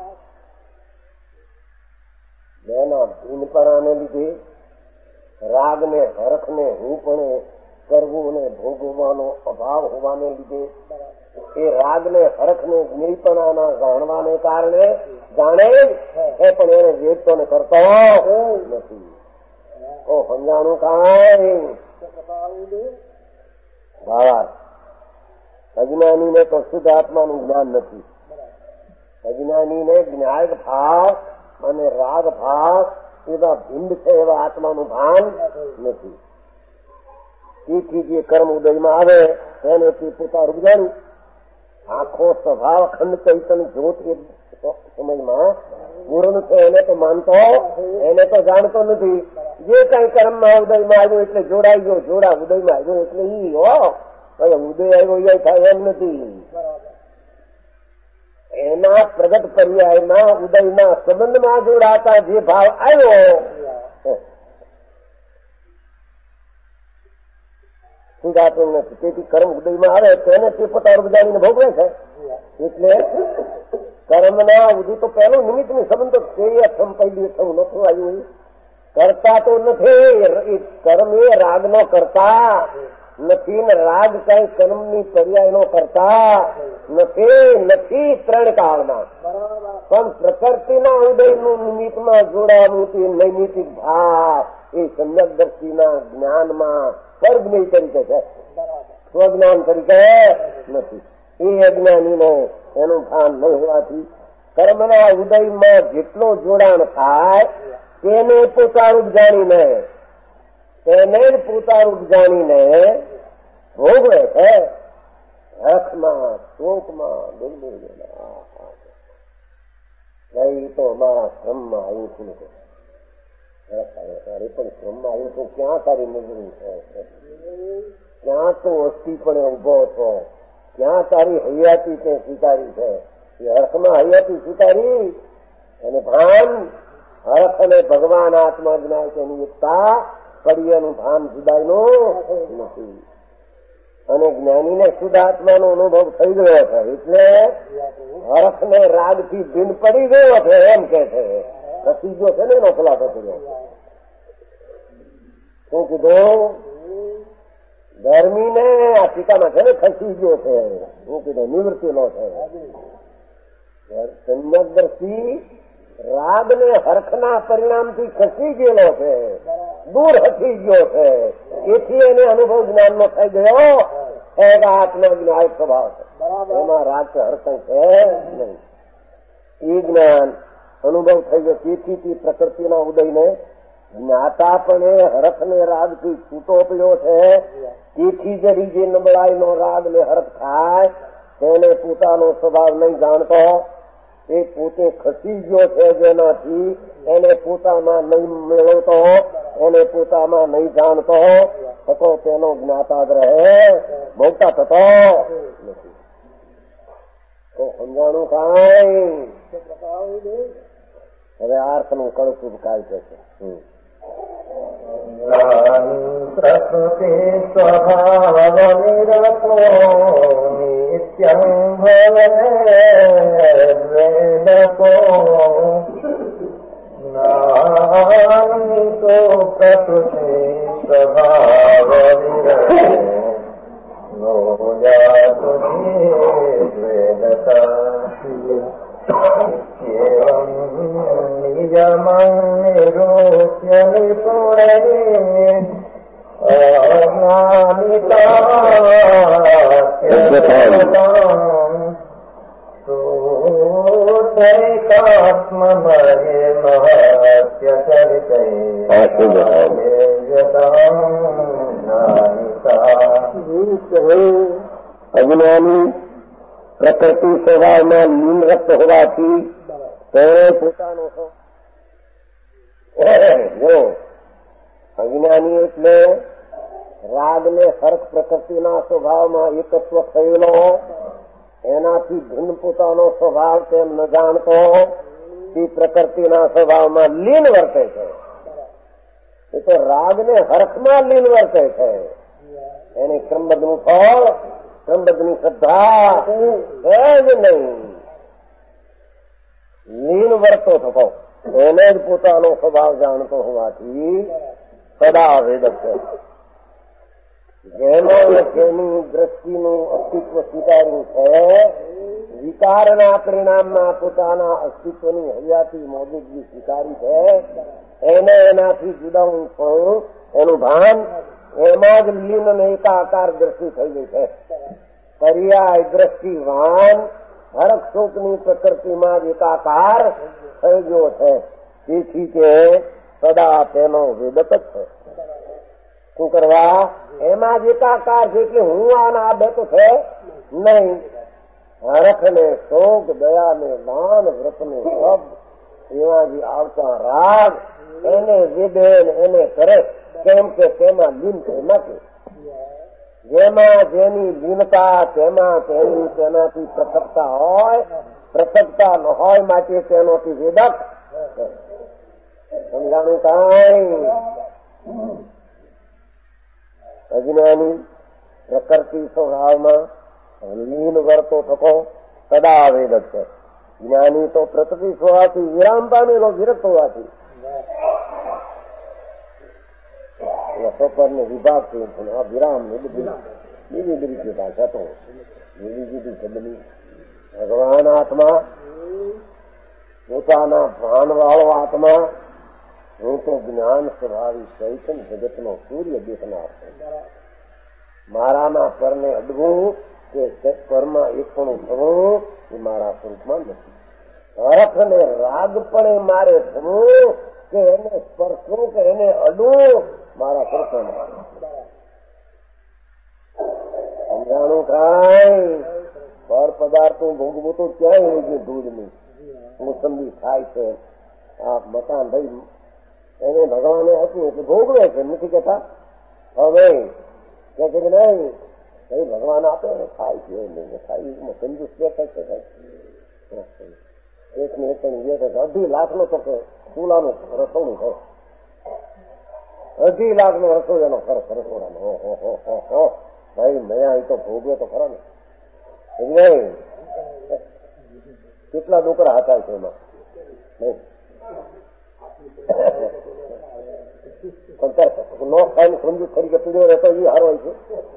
Speaker 1: બેના ભીનપણાને લીધે રાગને હરખને હું પણ કરવું અને ભોગવવાનો અભાવ હોવાને લીધે એ રાગને હરખને જ્ઞેયપણાના જાણવાને કારણે જાણે એ પણ એને વેચતો ને કરતો નથી. ઓ સમજાણું કાંઈ ભાવાર્થ અજ્ઞાનીને તો શુદ્ધ આત્માનું જ્ઞાન નથી. અજ્ઞાનીને જ્ઞાયક ભાવ અને રાગ ભાવ એવા ભિંડ છે એવા આત્માનું ભાન નથી. તેથી જે કર્મ ઉદયમાં આવે તેને તે પોતા રૂપજાણું આખો સ્વભાવ અખંડ ચૈતન્ય જ્યોત એ સમયમાં પૂર્ણ છે એને તો માનતો એને તો જાણતો નથી. જે કઈ કર્મમાં ઉદયમાં આવ્યો એટલે જોડાઈ ગયો, જોડા ઉદયમાં આવ્યો એટલે ઈ હો ઉદય આવ્યો એ થાય એમ નથી. એના પ્રગટ પર્યાયમાં ઉદયના સંબંધમાં જોડાતા જે ભાવ આવ્યો સુધાતો નથી. તેથી કર્મ ઉદયમાં આવે તેને તે પોતા જાણીને ભોગવે છે. એટલે કર્મના ઉદય તો પહેલું નિમિત્તની સંબંધ તો તે અથમ પહેલી અથમ નતું આવ્યું કરતા તો નથી. કર્મ એ રાગનો કરતા નથી ને રાગ કઈ કર્મની પર્યાયનો કરતા નથી નથી ત્રણ કાળમાં પણ પ્રકૃતિના ઉદયનું નિમિત્તમાં જોડાવું તે નૈમિતિક ભાવ એ સમ્યક દ્રષ્ટિના જ્ઞાનમાં સ્વર્ગની તરીકે છે, સ્વજ્ઞાન તરીકે નથી. એ અજ્ઞાનીને એનું ભાન નહીં હોવાથી કર્મના ઉદયમાં જેટલો જોડાણ થાય તેને પોતારૂપ જાણીને તેને જ પોતારૂપ જાણીને ભોગવે છે. હકમાં શોકમાં ગઈ તો અમારા શ્રમમાં આવ્યું છું તારી પણ શ્રમમાં આવ્યું છું ક્યાં તારી નજરું છે, ક્યાં તો અસ્થિ પણ ઉભો છો, ક્યાં તારી હૈયાતી તે સ્વીકારી છે. એ હર્ષમાં હૈયાતી સ્વીકારી અને ભાન હર્ષ અને ભગવાન આત્મા જ્ઞાય તેની એકતા કડિયાનું ભાન જુદાઈનું નથી. અને જ્ઞાનીને શુદ્ધ આત્માનો અનુભવ થઈ ગયો છે એટલે હર્ષ ને રાગ થી ભીન પડી ગયો છે એમ કે છે. ખસીજો છે ને એનો ખુલાસો કર્યો. શું કીધું? ગરમી ને આ ટીકામાં છે ને ખસી ગયો છે. શું કીધું? નિવૃત્તિનો છે. સમ્યક દ્રષ્ટિ રાગ ને હર્ષના પરિણામથી ખસી ગયેલો છે, દૂર હટી ગયો છે. એથી એને અનુભવ જ્ઞાનનો થઈ ગયો છે કે આત્મા જ્ઞાન સ્વભાવ છે, એમાં રાગ કે હર્ષ છે નહીં. એ જ્ઞાન અનુભવ થઈ ગયો. તેથી તે પ્રકૃતિના ઉદયને જ્ઞાતા પણ એ હર્ષ ને રાગ થી છૂટો પડ્યો છે. તેથી જરી જે નબળાઈનો રાગ ને હર્ષ થાય તેને પોતાનો સ્વભાવ નહીં જાણતો, એ પોતે ખસી ગયો છે જેનાથી એને પોતામાં નહીં મેળવતો, એને પોતામાં નહીં જાણતો થતો તેનો જ્ઞાતા જ રહે, ભોગતા થતો નથી. તો સમજાણું કાંઈ? હવે આર્થનું કળશું કાય છે.
Speaker 3: પ્રકૃતિ સ્વભાવ નિરતો નિત્યં ભવેદકો જ્ઞાની તો પ્રકૃતિ સ્વભાવ નિરતો નો જાતુ વેદતા નિયમં નિરૂપ્ય નિપુણે
Speaker 1: અજ્ઞાની પ્રકૃતિ સ્વભાવમાં લીનરક્ત હોવાથી તેને પોતાનો જો અજ્ઞાની એટલે રાગ ને હર્ષ પ્રકૃતિના સ્વભાવમાં એકત્વ થયેલો, એનાથી ભિન્ન પોતાનો સ્વભાવ તેમ ન જાણતો તે પ્રકૃતિના સ્વભાવમાં લીન વર્તે છે. એ તો રાગને હરખમાં લીન વર્તે છે. એને ક્રમબદ્ધનું ફળ, ક્રમબદ્ધની શ્રદ્ધા છે જ નહીં. લીન વર્તો થતો એને જ પોતાનો સ્વભાવ જાણતો હોવાથી સદા વેદક છે. જેનો જેની દ્રષ્ટિનું અસ્તિત્વ સ્વીકાર્યું છે, વિકારના પરિણામમાં પોતાના અસ્તિત્વની હયાતી મોજૂદગી સ્વીકારી છે, એને એનાથી જુદાવું પણ એનું ભાન એમાં જ લીન અને એકાકાર દ્રષ્ટિ થઈ ગઈ છે. પર્યાય દ્રષ્ટિવાન હરક શોકની પ્રકૃતિમાં જ એકાકાર થઈ ગયો છે. તેથી કે સદા તેનો વેદક જ છે. શું કરવા? એમાં જ એકાકાર છે. એટલે હું આના આ બે તો છે નહીં. હરખ ને શોક, દયા ને દાન, વ્રત ને શબ્દ, એવા જે આવતા રાગ એને વેદે એને કરે. કેમ કે તેમાં લીન છે નથી. જેમાં જેની લીનતા તેમાં તેની તેનાથી પૃથકતા હોય, પૃથકતા ન હોય માટે તેનોથી વેદક. સમજાણું કાંઈ? અજ્ઞાની પ્રકૃતિ સ્વભાવમાં લીન વર્તો થતો સદા વેદક છે. જ્ઞાની તો પ્રકૃતિ સ્વભાવથી વિરામ પામેલો વિરક્ત હોવાથી સફરને વિભાગ થયું. આ વિરામ ને બધી બીજી બધી ભાષા તો બીજી જુદી શબ્દની ભગવાન આત્મા, પોતાના ભાન વાળો આત્મા, હું તો જ્ઞાન સ્વભાવી ચૈતન્ય જગતનો સૂર્ય દેખનાર છું. મારાના પરને અડવું કે પરમાં એકપણું થવું એ મારા સ્વરૂપમાં નથી. હરખ અને રાગપણે મારે થવું કે એને સ્પર્શવું કે એને અડવું મારા સ્વરૂપમાં. સમજાણું કાંઈ? પર પદાર્થો ભોગવું તો ક્યાંય હોય છે. દૂધની મોસંબી થાય છે, આ મકાન ભાઈ એને ભગવાને આપ્યું એટલે ભોગવે છે. નથી કેતા હવે કે છે કે નહીં ભાઈ ભગવાન આપે ને ખાય છે નહીં ખાય કંજૂસ કે છે. એક ને એક અઢી લાખ નો તો ચૂલાનું રસોડું છે. અઢી લાખ નો રસોઈ એનો ખર્ચ રસોડાનો. હો ભાઈ નયા એ તો ભોગવે તો ખરા ને. કેટલા ડોકરા હતા છે એમાં નહીં. નો ખાઈને સમજૂત તરીકે પીડ્યો રહેતો એ હારો હોય છે.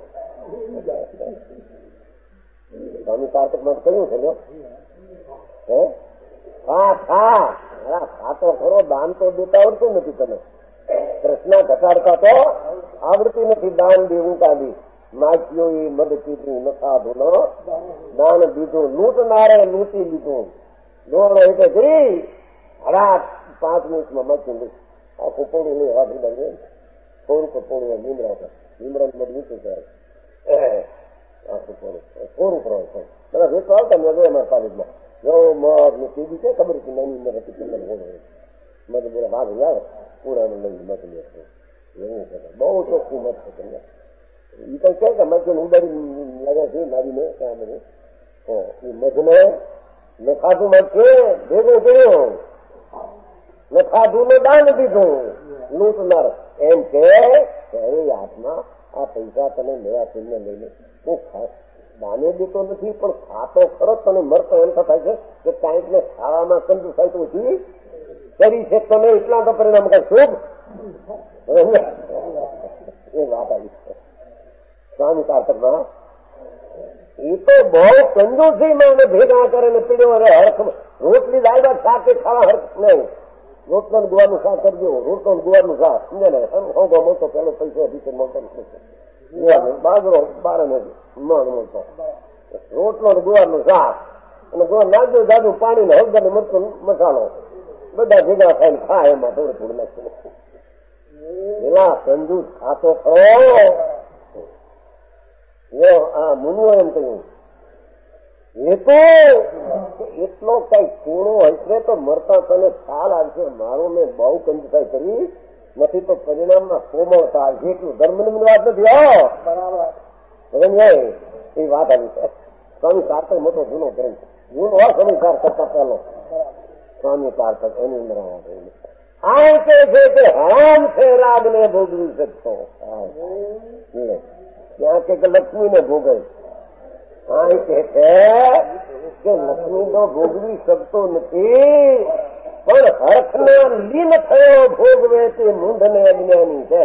Speaker 1: સ્વામી કાર્તિકમાં કહ્યું છે લ્યો હે હા ખા ખાતો ખરો. દાન તો દેતા આવડતું નથી. તમે કૃષ્ણ ઘટાડતા તો આવડતું નથી. દાન દેવું કાઢી નાચ્યો એ મદ પીધું ન ખાધું ન દાન દીધું. લૂંટનારે લૂંટી લીધું. દોડો એટલે જઈ હરા પાંચ મિનિટમાં મચી લીધું. આખું પોડું નહીં હાથરી બાજુ થોડું પોડું લીમડા પર લીમડા મધ નીચે કરે આખું પોડું થોડું કરો છે. બધા વેચવા આવતા મેં જોયા મારા કોલેજમાં જો મધ ને ટીવી છે ખબર હતી નાની ઉંમર હતી કેટલા મધ બોલા ભાગ આવે પૂરાનું લઈને મધ લે એવું છે. બહુ ચોખ્ખું મધ છે. તમને એ તો કે કે મધ ઉડાડી લાગે છે મારીને ત્યાં બધું એ મધને ને ખાધું મધ છે ભેગું કર્યું ને ખાધું ને દાન દીધું. લૂંટનાર એમ કે એ આત્મા આ પૈસા તને નયા તેમને લઈને તું દાને દેતો નથી પણ ખાતો ખરો. તને મરતો એમ તો થાય છે કે કાંઈક ને ખાવામાં કંજુ થાય તો ઓછી કરી છે તમે એટલા તો પરિણામ કઈ શુભ એ વાત આવી છે. સ્વામી કાર્તકમાં એ તો બહુ કંજૂસી માં ભેગા કરે ને પીડ્યો અરે હરખ રોટલી દાળ ભાત શાક કે ખાવા હરખ નહીં. રોટલો ગુવારનું શાક કરજો. રોટલો ગુવારનું શાક સમજે ને હોગો મોટો પેલો પૈસો અધિક મોટો બાજરો બાર મણ મોટો રોટલો ગુવારનું શાક અને ગુવાર નાખજો જાજુ પાણી ને હળદર ને મરચું મસાલો બધા ભેગા ખાઈને ખા. એમાં થોડું થોડું નાખી પેલા કંજૂસ ખાતો ખરો. આ મુનિઓ એમ કહ્યું એ તો એટલો કઈ ખૂણો હશે તો મરતા તને ખ્યાલ આવશે. મારું મેં બહુ કંજુસાઈ કરી નથી તો પરિણામમાં કોમળતા આવશે. એટલું ધર્મની વાત નથી. આવો એ વાત આવી છે. સ્વામી કાર્તક મોટો જૂનો ગ્રંથ જૂનો હોય સ્વામી કાર કરતા પહેલો સ્વામી કાર્તક એની અંદર આ કે છે કે હરામ છે રાગને ભોગવી શકતો, ત્યાં કે લક્ષ્મીને ભોગવે. આ કે છે કે લક્ષ્મી તો ભોગવી શકતો નથી, પણ હર્ષના લીન થયો ભોગવે તે મૂંઢને અજ્ઞાની છે.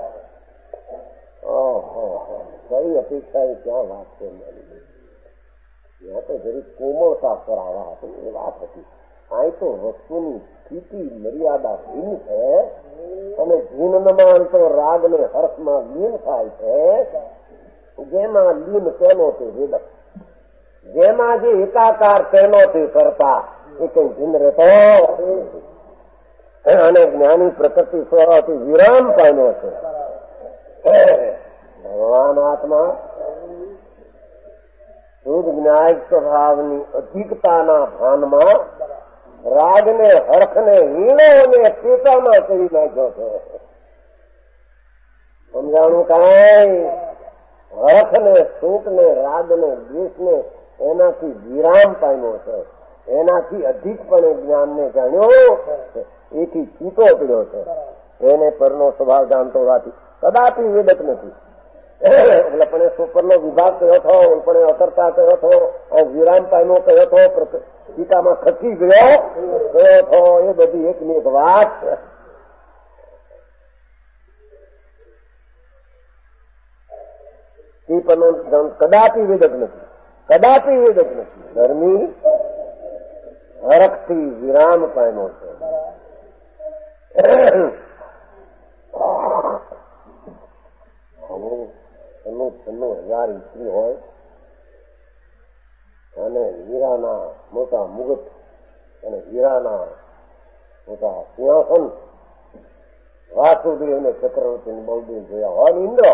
Speaker 1: ઓહો, કઈ અપેક્ષા એ ક્યાં વાત છે મારી? ત્યાં તો જરી કોમળતા કરાવા હતી એ વાત હતી. આ તો વસ્તુની સ્થિતિ મર્યાદા ભીન છે, અને ભીનમાં તો રાગ ને હર્ષમાં લીન થાય છે. જેમાં લીન તેનો તે વેદક, જેમાં જે એકાકાર તેનો તે કરતા એ કઈ ભીન રહેતો. અને જ્ઞાની પ્રકૃતિ સ્વભાવથી વિરામ પામ્યો છે. ભગવાન આત્મા શુદ્ધ જ્ઞાયક સ્વભાવની અધિકતાના ભાનમાં રાગને હર્ષને હીણો અને ચેતામાં કરી નાખ્યો છે. સમજાણું કાંઈ? હર્ષને સુખને રાગને દ્વેષને એનાથી વિરામ પામ્યો છે, એનાથી અધિકપણે જ્ઞાનને જાણ્યો, એથી ચીતો પડ્યો છે. એને પરનો સ્વભાવ જાણતો હોવાથી કદાપી વેદક નથી. એટલે પણ સુપરનો વિભાગ કયો હતો, પણ અકર્તા કયો હતો, વિરામ પામ્યો કયો હતો, ટીકામાં ખસી ગયો કયો હતો, એ બધી એકની એક વાત છે. એ પણ કદાપી વેદક નથી, કદાપી વેદક નથી. ધર્મી હરખથી વિરામ પામ્યો છે. છન્નું છન્નું હજાર ઇસરી હોય અને હીરાના મોટા મુગટ અને હીરાના મોટા સિંહાસન વાસુદેવ અને ચક્રવર્તી બળદેવ જોયા હોય ને ઇન્દ્ર,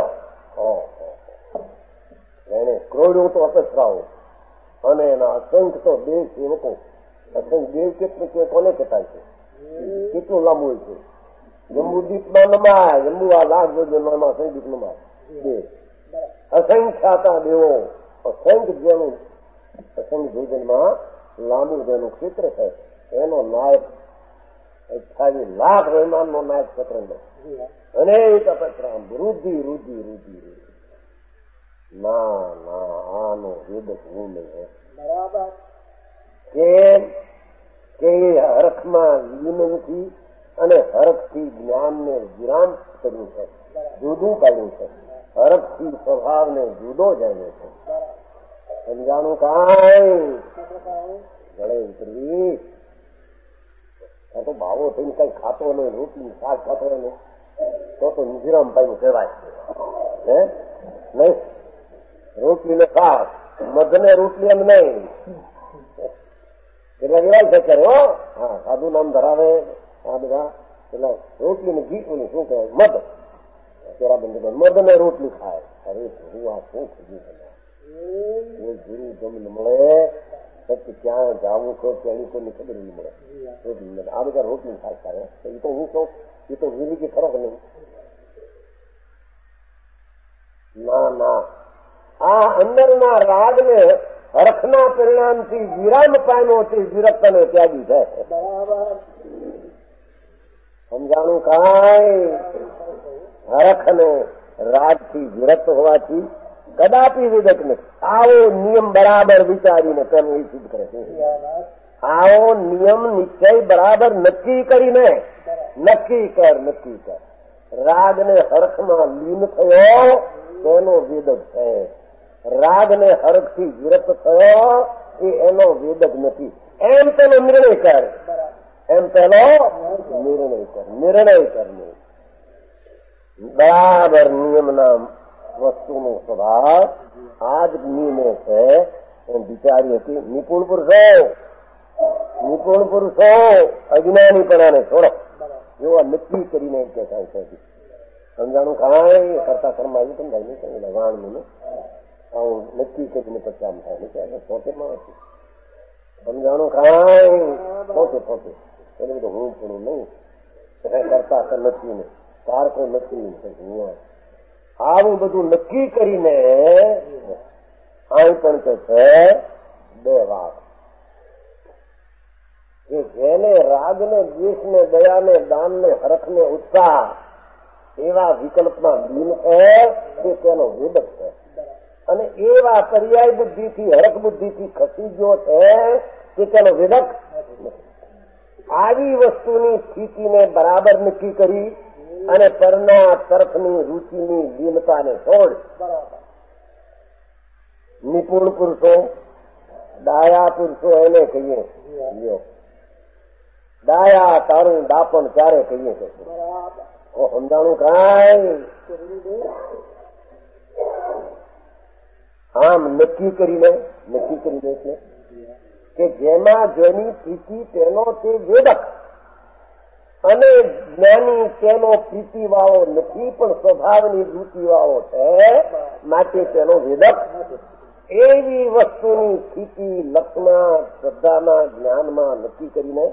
Speaker 1: એને ક્રોડ્યું તો અપસરાઓ અને એના અસંખ્ય તો દેવ સેવકો. અસંખ્ય દેવ કેટલું કે કોને કહેવાય છે, કેટલું લાંબુ હોય છે. જંબુદીપમાં નમાય, જંબુ આ લાખ ભોજનમાં અસંખ્ય નમાય દેવ, અસંખ્યાતા દેવો, અસંખ્ય જેનું અસંખ્ય ભોજનમાં લાંબુ જેનું ક્ષેત્ર છે, એનો નાયક અઠાવીસ લાખ રહેમાન નો નાયક ચક્રનો અનેક અપસરા રુધિ રુધિ રુધિ રુધિ. ના ના, આનો વેદક હું નહીં. બરાબર. કેમ કે હરખમાં લીન નથી અને હરખથી જ્ઞાનને વિરામ કર્યું છે, જુદું કાઢ્યું છે. હરખથી સ્વભાવને જુદો જાણ્યો છે. સમજાણું કાંઈ? ગળે ઉતરવી તો ભાવો થઈને કઈ ખાતો નહીં, રોટલી શાક ખાતો નહીં તો તો વિરામ પામ્યું કહેવાય. હે નહીં? રોટલી ને શાક, મધને રોટલી એમ નહીં. એટલે કેવાય છે અત્યારે, હો હા સાદું નામ ધરાવે આ બધા. એટલે રોટલી ને ઘી શું કહેવાય? મધ. તેરા બંધ મધ ને રોટલી ખાય. અરે હું આ શું ખુજું કોઈ ગુરુ ગમને મળે પછી ક્યાં જવું છો ત્યાંની કોઈની ખબર નહીં મળે. રોટલી આ બધા રોટલી ખાય કરે એ તો હું કહું, એ તો વિલી કે ખરો કે નહીં? ના ના, આ અંદરના રાગને હરખના પરિણામથી વિરામ પામ્યો છે, વિરક્ત ને ત્યાગી છે. સમજાણું કાંઈ? હરખ અને રાગથી વિરક્ત હોવાથી કદાપી વેદક નથી. આવો નિયમ બરાબર વિચારીને તેમ એ સિદ્ધ કરે છે. આવો નિયમ નિશ્ચય બરાબર નક્કી કરીને નક્કી કર નક્કી કર રાગને હરખમાં લીન થયો તેનો વેદક છે. રાગને હરખથી વિરક્ત થયો એ એનો વેદક નથી. એમ તેનો નિર્ણય કર, એમ તેનો નિર્ણય કર, નિર્ણય કર. બરાબર નિયમના વસ્તુનો સ્વભાવ આ જ નિયમે છે એમ વિચારી હતી. નિપુણ પુરુષો, નિપુણ પુરુષો અજ્ઞાનીપણાને છોડો. એવા નક્કી કરીને એમ કે થાય છે. સમજાણું કાંઈ? કરતા કર્મ આવ્યું સમજાય નહીં કઈ વાણનું આવું નક્કી કરીને પછી આમ થાય નહીં પોતે માં હતું. સમજાણું કાંઈ? પોતે પોતે એટલે બધું હું પણ નહીં કરતા કર નથી ને તાર કોઈ નથી. આવું બધું નક્કી કરીને અહીં પણ કે છે બે વાત. કે જેને રાગને, દ્વેષને, દયાને, દાનને, હરખને, ઉત્સાહ એવા વિકલ્પમાં લીન છે તે તેનો વેદક છે. અને એવા પર્યાય બુદ્ધિથી, હરખ બુદ્ધિથી ખસી ગયો છે તે તેનો વેદક. આવી વસ્તુની સ્થિતિને બરાબર નક્કી કરી અને પરના તરફની રૂચિની લીનતાને છોડ નિપુણ પુરુષો, ડાયા પુરુષો એને કહીએ. ડાયા તારું દાપણ ક્યારે કહીએ કે સમજાણું કાંઈ આમ નક્કી કરીને નક્કી કરીને છે કે જેમાં જેની પ્રીતિ તેનો તે વેદક અને જ્ઞાની તેનો પ્રીતિ વાળો નથી પણ સ્વભાવની વૃત્તિ વાળો છે માટે તેનો વેદક. એવી વસ્તુની સ્થિતિ લક્ષમાં, શ્રદ્ધામાં, જ્ઞાનમાં નક્કી કરીને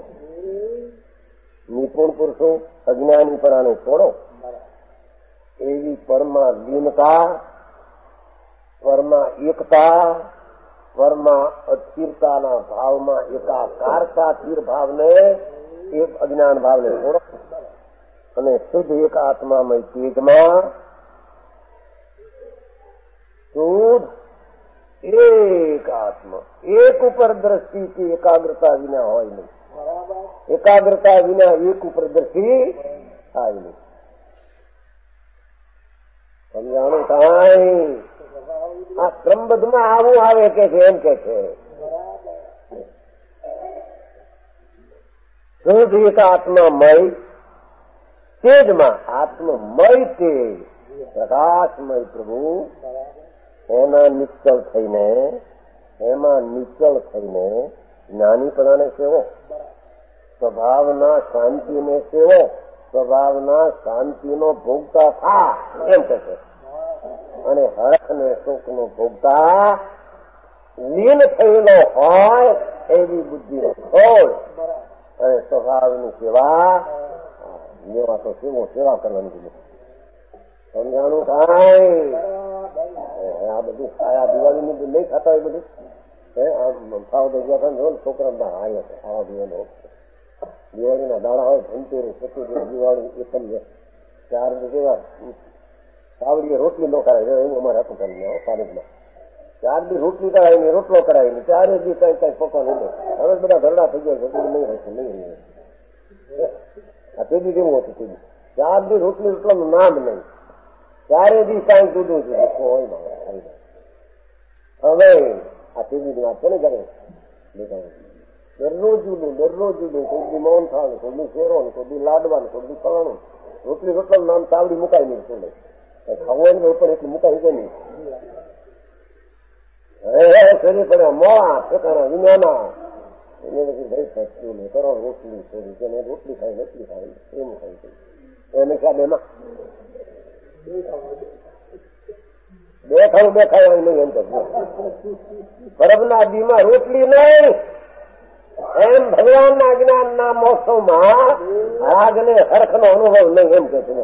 Speaker 1: નિપુણ પુરુષો અજ્ઞાની પરાને છોડો. એવી પરમાં લીનતા, પરમાં એકતા, પરમાં અસ્થિરતાના ભાવમાં એકાકારતા, સ્થિર ભાવને, એક અજ્ઞાન ભાવને છોડો અને શુદ્ધ એક આત્મામય તેજમાં શુદ્ધ એક આત્મા, એક ઉપર દ્રષ્ટિથી એકાગ્રતા વિના હોય નહીં. એકાગ્રતા વિના એક ઉપર દ્રષ્ટિ થાય નહીં. સમજાણું કાંઈ? આ ક્રમબદ્ધમાં આવું આવે કે છે એમ કે છે શુદ્ધ એક આત્મામય તેજમાં, આત્મમય તેજ, પ્રકાશમય પ્રભુ એના નિશ્ચલ થઈને, એમાં નિશ્ચલ થઈને જ્ઞાનીપણાને સેવો, સ્વભાવના શાંતિને સેવો, સ્વભાવના શાંતિનો ભોગતા થા એમ કે છે. અને હરખ ને સુખનો ભોગતા લીન થયેલો હોય એવી બુદ્ધિનો છોડ અને સ્વભાવની સેવા લેવા તો સેવો સેવા કરવાની. સમજાણું કાંઈ? આ બધું આ દિવાળીનું બધું નહીં ખાતા હોય બધું આમ ફાવતો ગયા ને છોકરા હાય છે આવા દીવાનો દિવાળીના દાડા હોય ધનતેરસ, ચતુર્થી, દિવાળી, એકમ ચાર કેવા સાવડીએ રોટલી ન કરાય એવું અમારે હતું કરીને તારીખમાં. ચાર દી રોટલી કરાવીને રોટલો કરાવીને ચારે દી કઈ કઈ પકવા નહીં. હવે બધા ઘરડા થઈ ગયા રોટલી નહીં રહેશે નહીં રહે. આ તેજી કેવું હતું તેજી ચાર દી રોટલી રોટલાનું નામ નહીં, ચારે દી કઈ જુદું જુદું કોઈ હવે આ તેજી વાત છે ને ઘરે દરરોજ જુદું દરરોજ જુદું. કોઈ દી મોહન થાળ, કોઈ દી શેરો, કોઈ દી લાડવા, કોઈ દી ફલાણું. રોટલી રોટલાનું નામ ચાવડી મુકાય નહીં શું નહીં ખાવાનું ઉપર એટલું મુકાઈ જાય નહીં. હવે શરીર પડે મોડા પોતાના વિનાના એને પછી ભાઈ થતું નહીં કરો રોટલી છોડી કે રોટલી ખાઈ રોટલી ખાઈ એમ ખાઈ એને ખ્યાલ એમાં બે ખાવું બે ખાય નહીં એમ તો પરબના દીમાં રોટલી નહીં એમ ભગવાનના જ્ઞાનના મોસમમાં રાગને હરખનો અનુભવ નહીં એમ કે છે.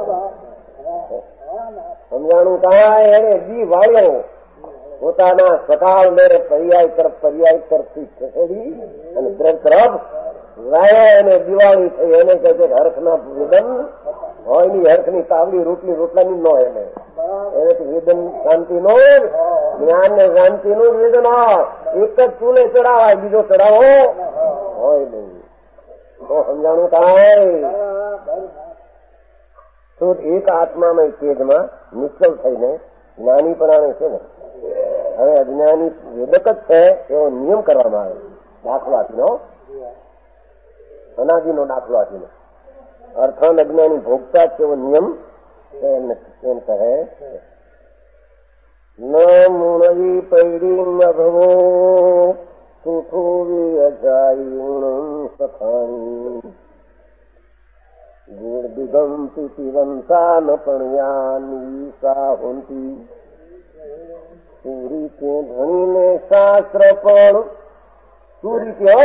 Speaker 1: સમજાણું કાંઈ? એને દી વાળ્યો પોતાના સ્વભાવને પર્યાય તરફ પર્યાય તરફથી ખસેડી અને તરફ તરફ વાળ્યા એને દિવાળી થઈ. એને કહે છે હરખના વેદન હોય ની, હરખની તાવડી રોટલી રોટલાની ન હોય એને એને તો વેદન શાંતિનો, જ્ઞાન ને શાંતિનું વેદન હોય. એક જ ચૂલે ચડાવાય, બીજો ચડાવો હોય નહીં. તો સમજાણું કાંઈ? તો એક આત્મામાં તેજમાં નિશ્ચલ થઈને જ્ઞાની પરાણે છે ને હવે અજ્ઞાની વેદક જ છે એવો નિયમ કરવામાં આવે. દાખલો આપીનો અનાદિનો દાખલો આપીને અર્થાન અજ્ઞાની ભોગતા જ એવો નિયમ એમ કહે. ન મુણવી પૈડી મધવો સુઠુવી અજાઈ સખાણી ગુણ દિગમ પીતિવંતા ન પણ્યાની સાહુંતી સુરી કે ધણીને શાસ્ત્ર પણ સુરી કે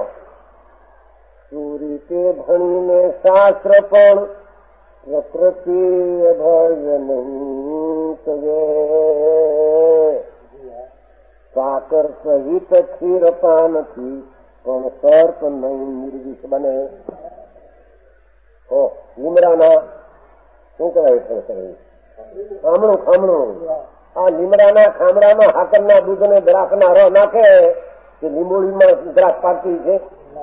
Speaker 1: સુરી કે ધણીને શાસ્ત્ર પણ પ્રકૃતિ અભય નહીં કરે સાકર સહિત ક્ષીરપાનથી પણ સર્પ નહીં નિર્વિષ બને. લીમડાના શું કહેવાય ખામણું ખામણું આ લીમડાના ખામડામાં હાકરના દૂધ ને દ્રાક્ષના રસ નાખે કે લીંબોળીમાં દ્રાક્ષ પાકતી છે.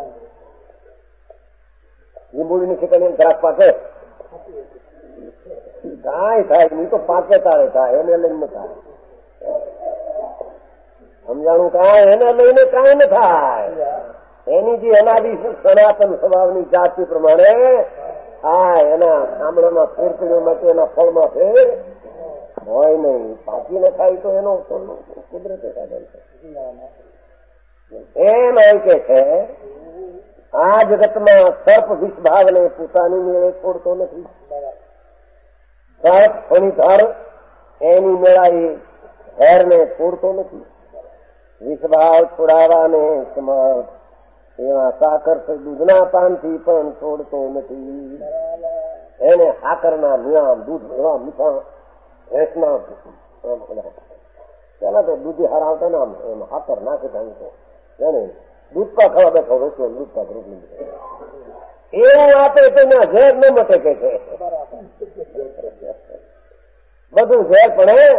Speaker 1: લીંબોળીની ખેતરની દ્રાક્ષ પાકે કાંઈ થાય નહીં તો પાકે તારે થાય, એને લઈને થાય. સમજાણું કાંઈ એને લઈને કાંઈ ન થાય. એની જે અનાદિ સનાતન સ્વભાવની જાતિ પ્રમાણે હા એના ખામણામાં ફેર પડ્યો માટે એના ફળમાં ફેર હોય નહીં. પાકી ન થાય તો એનો કુદરતી સાધન છે. એમ હોય કે છે આ જગતમાં સર્પ વિષભાવને પોતાની મેળે છોડતો નથી. સર્પ ફણીધર એની મેળાએ ઝેરને છોડતો નથી. વિષભાવ છોડાવાને સમર્થ એવા સાકર દૂધના પાનથી પણ છોડતો નથી. એને સાકરના નિયામ દૂધ એવા મીઠા ભેંસના પેલા તો દૂધી હરાવતા નામ એમ સાકર નાખે એને દૂધ પાક ખાવા બેઠો રોટલો દૂધ પાક રોટલી એવું આપે તો ઝેર ન મટે કે છે. બધું ઝેર પણ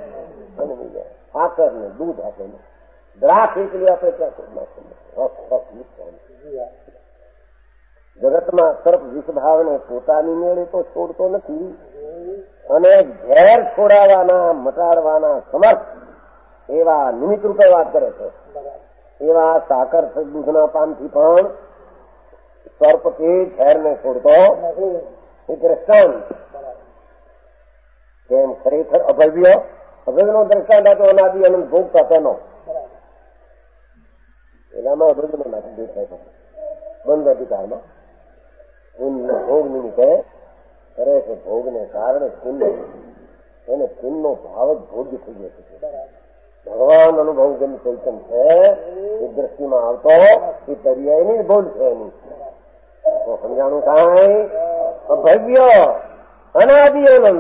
Speaker 1: સાકર ને દૂધ આપે દ્રાક્ષ એકલી આપે ત્યાં જગતમાં સર્પ વિષભાવને પોતાની મેળે તો છોડતો નથી અને ઝેર છોડાવવાના મટાડવાના સમર્થ એવા નિમિત્ત રૂપે વાત કરે છે. એવા સાકર દૂધના પાનથી પણ સર્પ કે ઝેરને છોડતો એ દ્રષ્ટાંત તેમ ખરેખર અભવ્ય અભવ્યનો દ્રષ્ટાંત હતો અનાદિ અનંત ભોગતા તેનો એનામાં અભવ્યનો નાખી દેખાય બંધ અધિકારમાં ભોગ નિમિત્તે કરે છે. ભોગને કારણે પુણ્ય એને પુણ્યનો ભાવ જ ભોગ્ય થઈ ગયો છે. ભગવાન અનુભવ જેમ ચૈતન છે એ દ્રષ્ટિમાં આવતો એ દરિયાની ભૂલ છે એની. તો સમજાણું કાંઈ અભવ્ય અનાદિ અનંત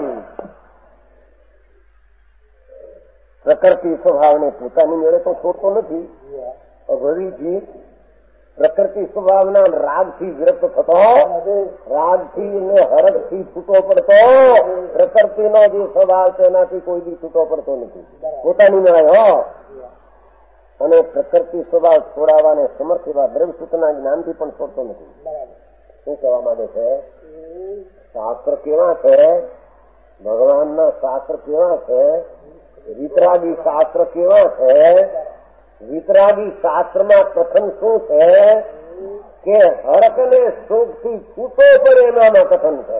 Speaker 1: પ્રકૃતિ સ્વભાવને પોતાની મેળે તો છોડતો નથી. અભવીથી પ્રકૃતિ સ્વભાવના રાગથી વિરક્ત થતો, રાગથી ને હરકથી છૂટો પડતો, પ્રકૃતિનો જે સ્વભાવ છે એનાથી કોઈ દી છૂટો પડતો નથી પોતાની મેળે હો. અને પ્રકૃતિ સ્વભાવ છોડાવવાને સમર્થ એવા દ્રવ્યસૂત્રના જ્ઞાનથી પણ છોડતો નથી. શું કહેવા માંગે છે? શાસ્ત્ર કેવા છે? ભગવાનના શાસ્ત્ર કેવા છે? વિતરાગી શાસ્ત્ર કેવા છે? વિતરાગી શાસ્ત્રમાં કથન શું છે કે હરક ને સુખથી છૂટો પડે એનામાં કથન છે.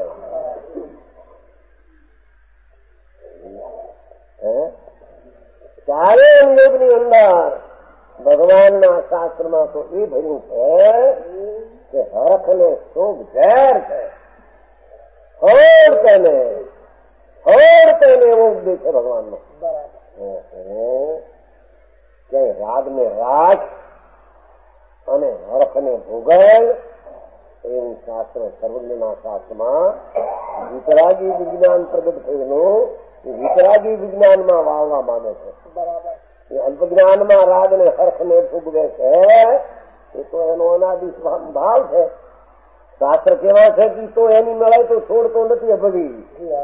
Speaker 1: ચારે યોગની અંદર ભગવાનના શાસ્ત્રમાં તો એ ભર્યું છે કે હરખ ને સુખ ઝેર છે. હોડ તેને હોડ તેને એવો ઉપદેશ છે ભગવાનનો. ક્યાંય રાગ ને રાગ અને હરખ ને ભોગલ એવું શાસ્ત્ર સર્વજ્ઞના શાસ્ત્રમાં વિતરાગી વિજ્ઞાન પ્રગટ થયેલું વિતરાગી વિજ્ઞાનમાં વાવવા માંગે છે. એ અલ્પજ્ઞાનમાં રાગ ને હર્ષ ને ભોગવે છે એ તો એનો અનાદિ ભાવ છે. શાસ્ત્ર કેવા છે કે તો એની મળાય તો છોડતો નથી અભવી,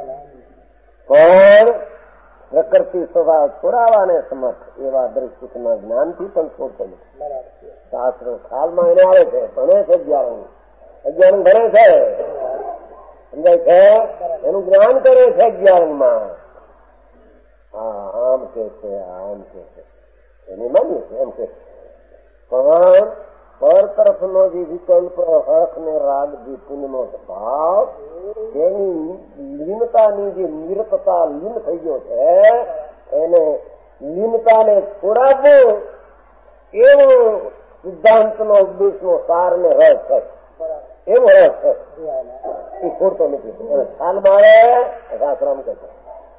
Speaker 1: પણ પ્રકૃતિ સ્વભાવ છોડાવાને સમર્થ એવા દ્રષ્ટિના જ્ઞાનથી પણ છોડતો નથી. શાસ્ત્ર ખાલમાં એને આવે છે, ભણે છે અગિયારનું અગિયારનું ભણે છે, સમજાય છે, એનું જ્ઞાન કરે છે અગિયારમાં. હા આમ કે છે આમ કે છે એને માનીએ છે એમ કે છે, પણ પર તરફનો જે વિકલ્પ હર્ષ ને રાગ જે પુણ્યનો ભાવ તેની લીનતાની જે નિરતતા લીન થઈ ગયો છે એને લીનતાને છોડાવવો એવો સિદ્ધાંતનો ઉપદેશનો સાર ને રસ છે. એવો રસ છે એ છોડતો નથી. ખ્યાલ મારે શાસ્ત્રામ કે છે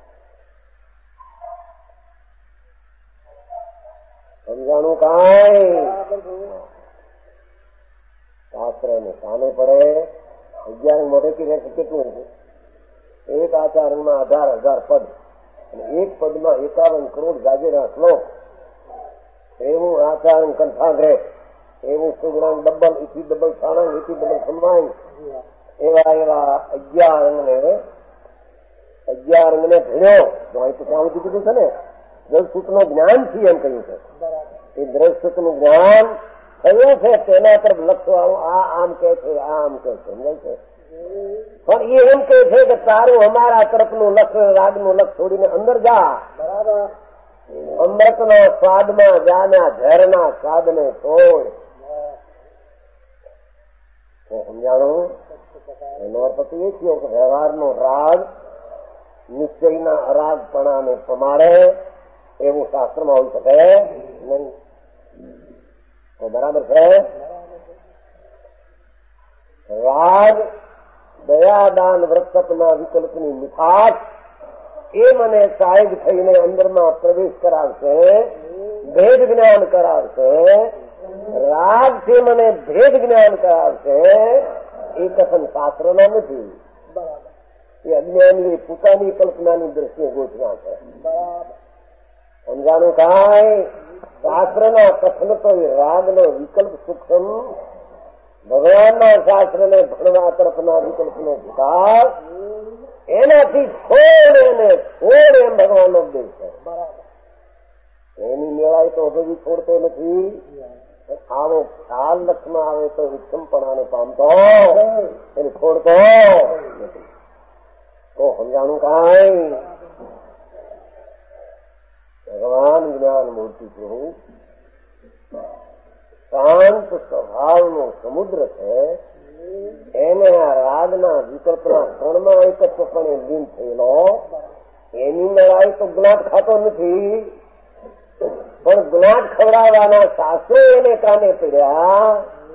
Speaker 1: સમજાણું કાંઈ શાસ્ત્ર ને કાને પડે. અગિયાર મોઢેથી રહેશે કેટલું છે? એક આચાર્યમાં અઢાર હજાર પદ અને એક પદમાં એકાવન કરોડ ગાજેરા શ્લોક. એવું આચાર્ય કંઠાગ્રે એવું સુગણાંગ ડબલ એથી ડબલ સાણંગ એથી ડબલ સંવાંગ એવા એવા અગિયાર અંગને અગિયાર અંગને ભેળ્યો તો અહીં તો ત્યાં સુધી કીધું છે ને દ્રષ્ટસૂત્રનું જ્ઞાન છે એમ કહ્યું છે. એ દ્રષ્ટસૂત્રનું જ્ઞાન થયું છે તેના તરફ લખવાનું આ આમ કે છે આ આમ કે છે સમજાય છે. પણ એ એમ કે છે કે તારું અમારા તરફનું લક્ષ રાગનું લક્ષ છોડીને અંદર જા. અમૃતના સ્વાદમાં જાના ઝેરના સ્વાદને છોડ. સમજાણું? એનો અર્થ એ થયો કે વ્યવહારનો રાગ નિશ્ચયના અરાગપણાને પ્રમાણે એવું શાસ્ત્રમાં હોઈ શકે નહીં. તો બરાબર છે. રાગ દયાદાન વ્રતના વિકલ્પની મીઠાશ એ મને સાહેબ થઈને અંદરમાં પ્રવેશ કરાવશે, ભેદ જ્ઞાન કરાવશે. રાગથી મને ભેદ જ્ઞાન કરાવશે એ કથન શાસ્ત્રના નથી. એ અજ્ઞાની પોતાની કલ્પનાની દ્રષ્ટિએ ગોઠવ્યા છે. સમજાણું કાંઈ? શાસ્ત્રના કથન તો એ રાગનો વિકલ્પ સૂક્ષ્મ ભગવાનના શાસ્ત્રને ભણવા તરફના વિકલ્પનો વિકાસ એનાથી છોડ એને છોડ એમ ભગવાનનો ઉપદેશ છે. એની મેળાય તો હજુ છોડતો નથી. આવો ખ્યાલ લક્ષમાં આવે તો વિક્ષમપણાને પામતો એને છોડતો નથી. તો સમજાણું કાંઈ? ભગવાન જ્ઞાન મૂર્તિ છું, શાંત સ્વભાવનો સમુદ્ર છે. એને આ રાગના વિકલ્પના ક્ષણમાં એકત્વપણે લીન થયેલો એની લડાઈ તો ગુલાટ ખાતો નથી. પણ ગુલાટ ખવડાવવાના શાસ્ત્રો એને કાને પડ્યા.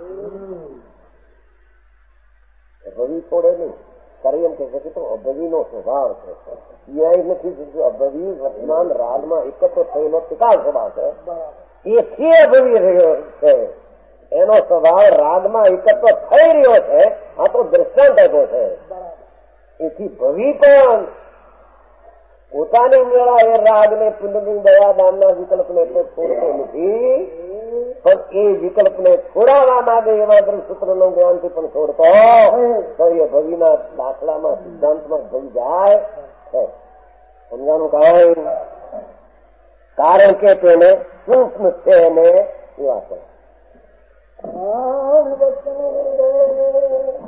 Speaker 1: અભવી છોડે નહીં. તારે એમ કે છે તો અભવીનો સ્વભાવ છે. પીઆઈ નથી થતું. અભવી વર્તમાન રાગમાં એકત્ર થયેલો ટિકાવ સ્વભાવ છે. એથી અભવી રહ્યો છે. એનો સ્વભાવ રાગમાં એકત્ર થઈ રહ્યો છે. આ તો દ્રષ્ટાંત આપ્યો છે. એથી ભવી પણ પોતાની મેળા એ રાગને પુનર્ની દયાદાનના વિકલ્પને તો છોડતો નથી. પણ એ વિકલ્પને છોડાવવા માંગે એવા દ્રષ્ટસૂત્રનો જ્ઞાનથી પણ છોડતો તો એ ભવીના દાખલામાં સિદ્ધાંતમાં ભવી જાય છે. સમજાણું કાંઈ? કારણ કે તેને સૂક્ષ્મ છે એને એવા છે.